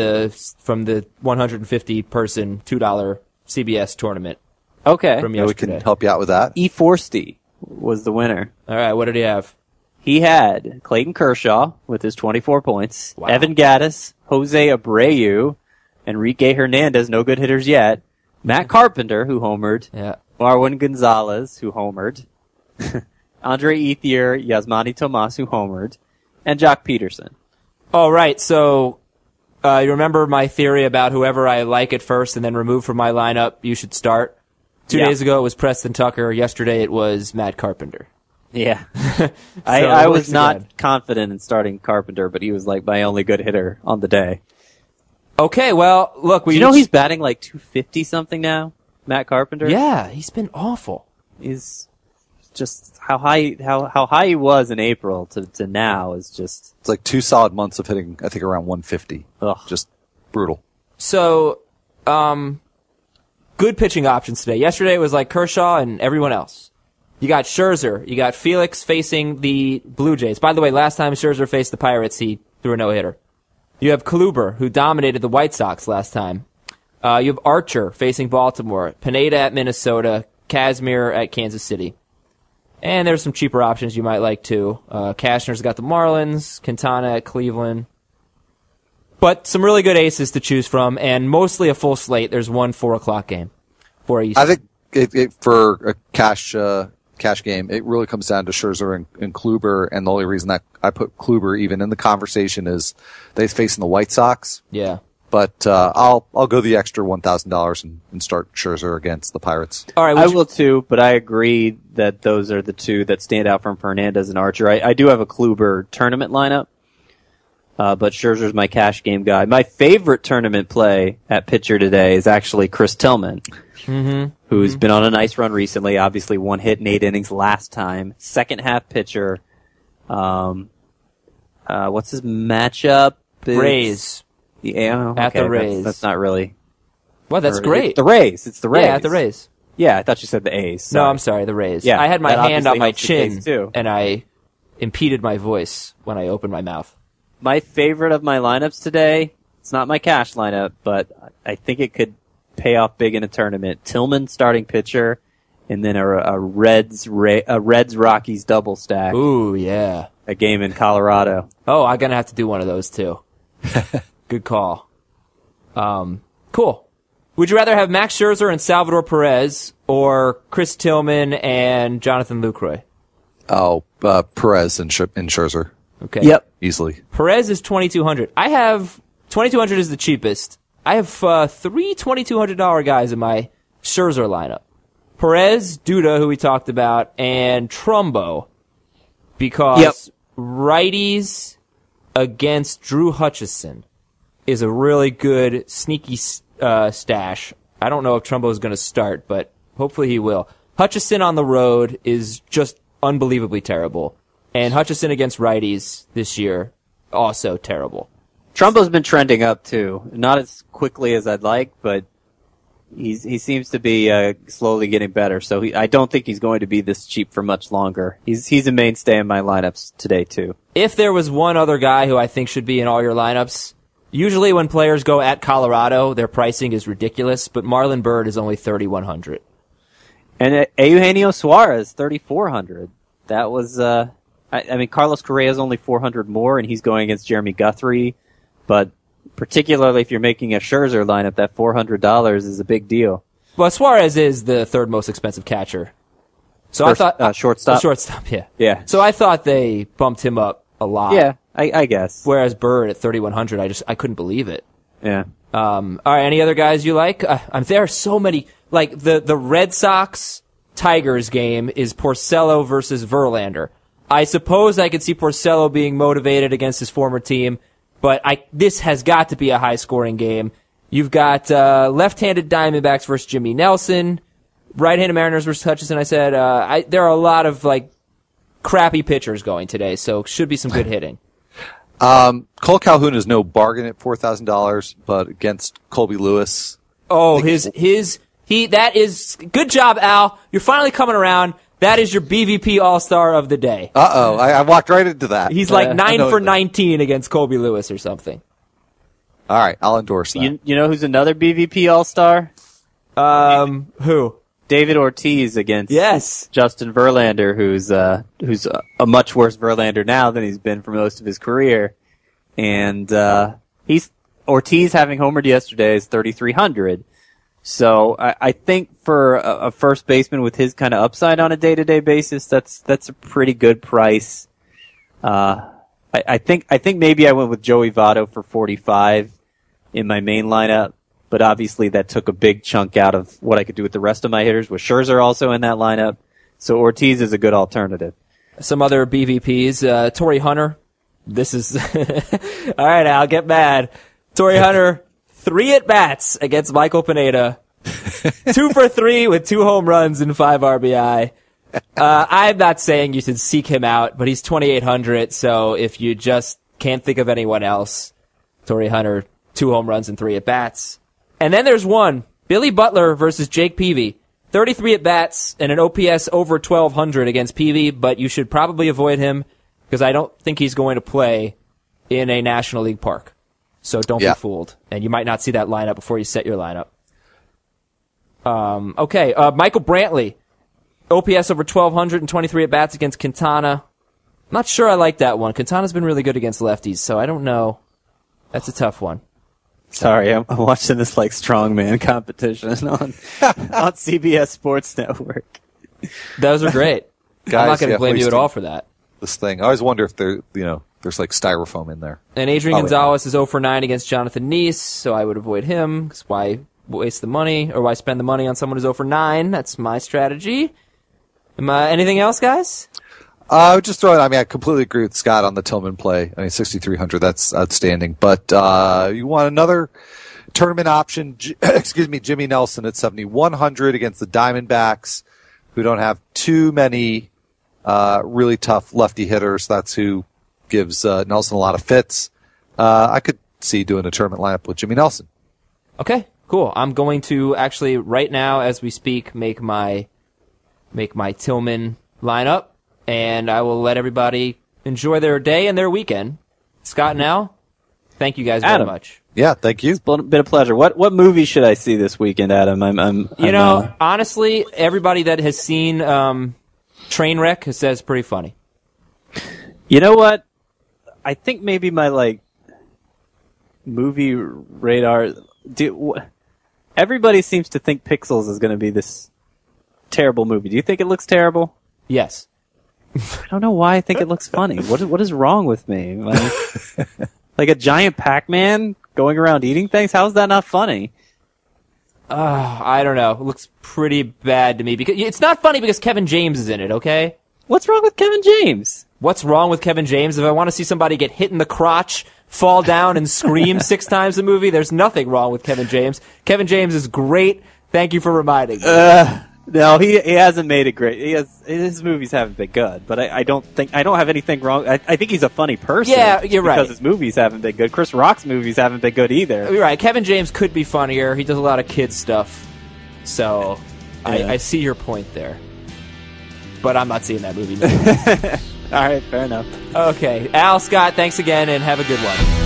150 person $2 CBS tournament. Okay. From yesterday. We can help you out with that. E. Forsty was the winner. All right. What did he have? He had Clayton Kershaw with his 24 points. Wow. Evan Gattis, Jose Abreu, Enrique Hernandez, no good hitters yet. Matt Carpenter, who homered. Yeah. Marwin Gonzalez, who homered. Andre Ethier, Yasmani Tomas, who homered. And Jock Peterson. All right. So, you remember my theory about whoever I like at first and then remove from my lineup, you should start? 2 days ago it was Preston Tucker. Yesterday it was Matt Carpenter. Yeah. So I it was works not again. confident in starting Carpenter, but he was like my only good hitter on the day. Okay, well, look, Do you know he's batting like 250 something now? Matt Carpenter? Yeah, he's been awful. He's just how high he was in April to now is just It's like 2 solid months of hitting, I think, around 150. ugh. Just brutal. So, good pitching options today. Yesterday it was like Kershaw and everyone else. You got Scherzer. You got Felix facing the Blue Jays. By the way, last time Scherzer faced the Pirates, he threw a no-hitter. You have Kluber, who dominated the White Sox last time. You have Archer facing Baltimore. Pineda at Minnesota. Kazmir at Kansas City. And there's some cheaper options you might like, too. Cashner's got the Marlins. Quintana at Cleveland. But some really good aces to choose from, and mostly a full slate. There's one 4 o'clock game for Eastern. I think for a cash game, it really comes down to Scherzer and Kluber, and the only reason that I put Kluber even in the conversation is they facing the White Sox. Yeah. But I'll go the extra $1,000 and start Scherzer against the Pirates. All right. I will too, but I agree that those are the two that stand out from Fernandez and Archer. I do have a Kluber tournament lineup, but Scherzer's my cash game guy. My favorite tournament play at pitcher today is actually Chris Tillman, who's been on a nice run recently. Obviously, 1 hit in 8 innings last time. Second half pitcher. What's his matchup? Rays. Yeah, okay, At the Rays. That's not really. Well, that's great. It's the Rays. It's the Rays. Yeah, at the Rays. Yeah, I thought you said the A's. No, Sorry. I'm sorry, the Rays. Yeah, I had my that hand on obviously my helps the chin, case, too. and I impeded my voice when I opened my mouth. My favorite of my lineups today, it's not my cash lineup, but I think it could pay off big in a tournament. Tillman starting pitcher, and then a Reds Rockies double stack. Ooh, yeah. A game in Colorado. Oh, I'm gonna have to do one of those too. Good call. Cool. Would you rather have Max Scherzer and Salvador Perez, or Chris Tillman and Jonathan Lucroy? Oh, Perez and Scherzer. Okay. Yep. Easily. Perez is 2,200. I have 2,200 is the cheapest. I have 3 $2,200 guys in my Scherzer lineup. Perez, Duda, who we talked about, and Trumbo, because righties against Drew Hutchison is a really good sneaky stash. I don't know if Trumbo is going to start, but hopefully he will. Hutchison on the road is just unbelievably terrible. And Hutchison against righties this year, also terrible. Trumbo's been trending up too. Not as quickly as I'd like, but he seems to be slowly getting better. So I don't think he's going to be this cheap for much longer. He's a mainstay in my lineups today too. If there was one other guy who I think should be in all your lineups, usually when players go at Colorado, their pricing is ridiculous, but Marlon Byrd is only 3,100. And Eugenio Suarez, 3,400. That was, I mean, Carlos Correa is only 400 more, and he's going against Jeremy Guthrie. But particularly if you're making a Scherzer lineup, that $400 is a big deal. Well, Suarez is the third most expensive catcher. So First, I thought shortstop. Shortstop, yeah. Yeah. So I thought they bumped him up a lot. Yeah, I guess. Whereas Bird at 3,100, I couldn't believe it. Yeah. All right, any other guys you like? There are so many. Like the Red Sox Tigers game is Porcello versus Verlander. I suppose I could see Porcello being motivated against his former team, but this has got to be a high scoring game. You've got left-handed Diamondbacks versus Jimmy Nelson, right-handed Mariners versus Hutchison. I said there are a lot of crappy pitchers going today, so should be some good hitting. Cole Calhoun is no bargain at $4,000, but against Colby Lewis. Oh, that is good job, Al. You're finally coming around. That is your BVP All-Star of the day. Uh-oh, I walked right into that. He's 9 for 19 against Colby Lewis or something. All right, I'll endorse that. You know who's another BVP All-Star? Who? David Ortiz against Yes. Justin Verlander, who's a much worse Verlander now than he's been for most of his career. And Ortiz having homered yesterday is 3,300. So I think for a first baseman with his kind of upside on a day-to-day basis, that's a pretty good price. I think maybe I went with Joey Votto for 45 in my main lineup, but obviously that took a big chunk out of what I could do with the rest of my hitters, with Scherzer also in that lineup. So Ortiz is a good alternative. some other BVPs. Torrey Hunter. This is all right. Al, get mad. Torrey Hunter, 3 at-bats against Michael Pineda. 2 for 3 with 2 home runs and 5 RBI. I'm not saying you should seek him out, but he's 2,800. So if you just can't think of anyone else, Torrey Hunter, 2 home runs and 3 at-bats. And then there's one, Billy Butler versus Jake Peavy. 33 at-bats and an OPS over 1,200 against Peavy, but you should probably avoid him because I don't think he's going to play in a National League park. So don't be fooled. And you might not see that lineup before you set your lineup. Okay, Michael Brantley. OPS over 1,200 and 23 at-bats against Quintana. Not sure I like that one. Quintana's been really good against lefties, so I don't know. That's a tough one. Sorry, I'm watching this like strongman competition on CBS Sports Network. Those are great. Guys, I'm not going to blame you at all for that. This thing, I always wonder if there's like styrofoam in there. And Adrian Gonzalez is 0 for 9 against Jonathan Neese, so I would avoid him. 'Cause why waste the money, or why spend the money on someone who's 0 for 9? That's my strategy. Anything else, guys? I would just throw it. I completely agree with Scott on the Tillman play. 6,300, that's outstanding. But you want another tournament option? Jimmy Nelson at 7,100 against the Diamondbacks, who don't have too many really tough lefty hitters. That's who gives Nelson a lot of fits. I could see doing a tournament lineup with Jimmy Nelson. Okay, cool. I'm going to actually right now, as we speak, make my Tillman lineup. And I will let everybody enjoy their day and their weekend. Scott and Al, thank you guys very much. Yeah, thank you. It's been a pleasure. What movie should I see this weekend, Adam? Honestly, everybody that has seen Trainwreck has said it's pretty funny. You know what? I think maybe my movie radar. Everybody seems to think Pixels is going to be this terrible movie. Do you think it looks terrible? Yes. I don't know why I think it looks funny. What is wrong with me? Like a giant Pac-Man going around eating things? How is that not funny? I don't know. It looks pretty bad to me. Because it's not funny because Kevin James is in it, okay? What's wrong with Kevin James? What's wrong with Kevin James? If I want to see somebody get hit in the crotch, fall down, and scream 6 times a movie, there's nothing wrong with Kevin James. Kevin James is great. Thank you for reminding me. No, he hasn't made it great. His movies haven't been good, but I don't have anything wrong. I think he's a funny person. Yeah, you're right. Because his movies haven't been good. Chris Rock's movies haven't been good either. You're right. Kevin James could be funnier. He does a lot of kid stuff. So yeah. I see your point there. But I'm not seeing that movie. All right, fair enough. Okay. Al, Scott, thanks again, and have a good one.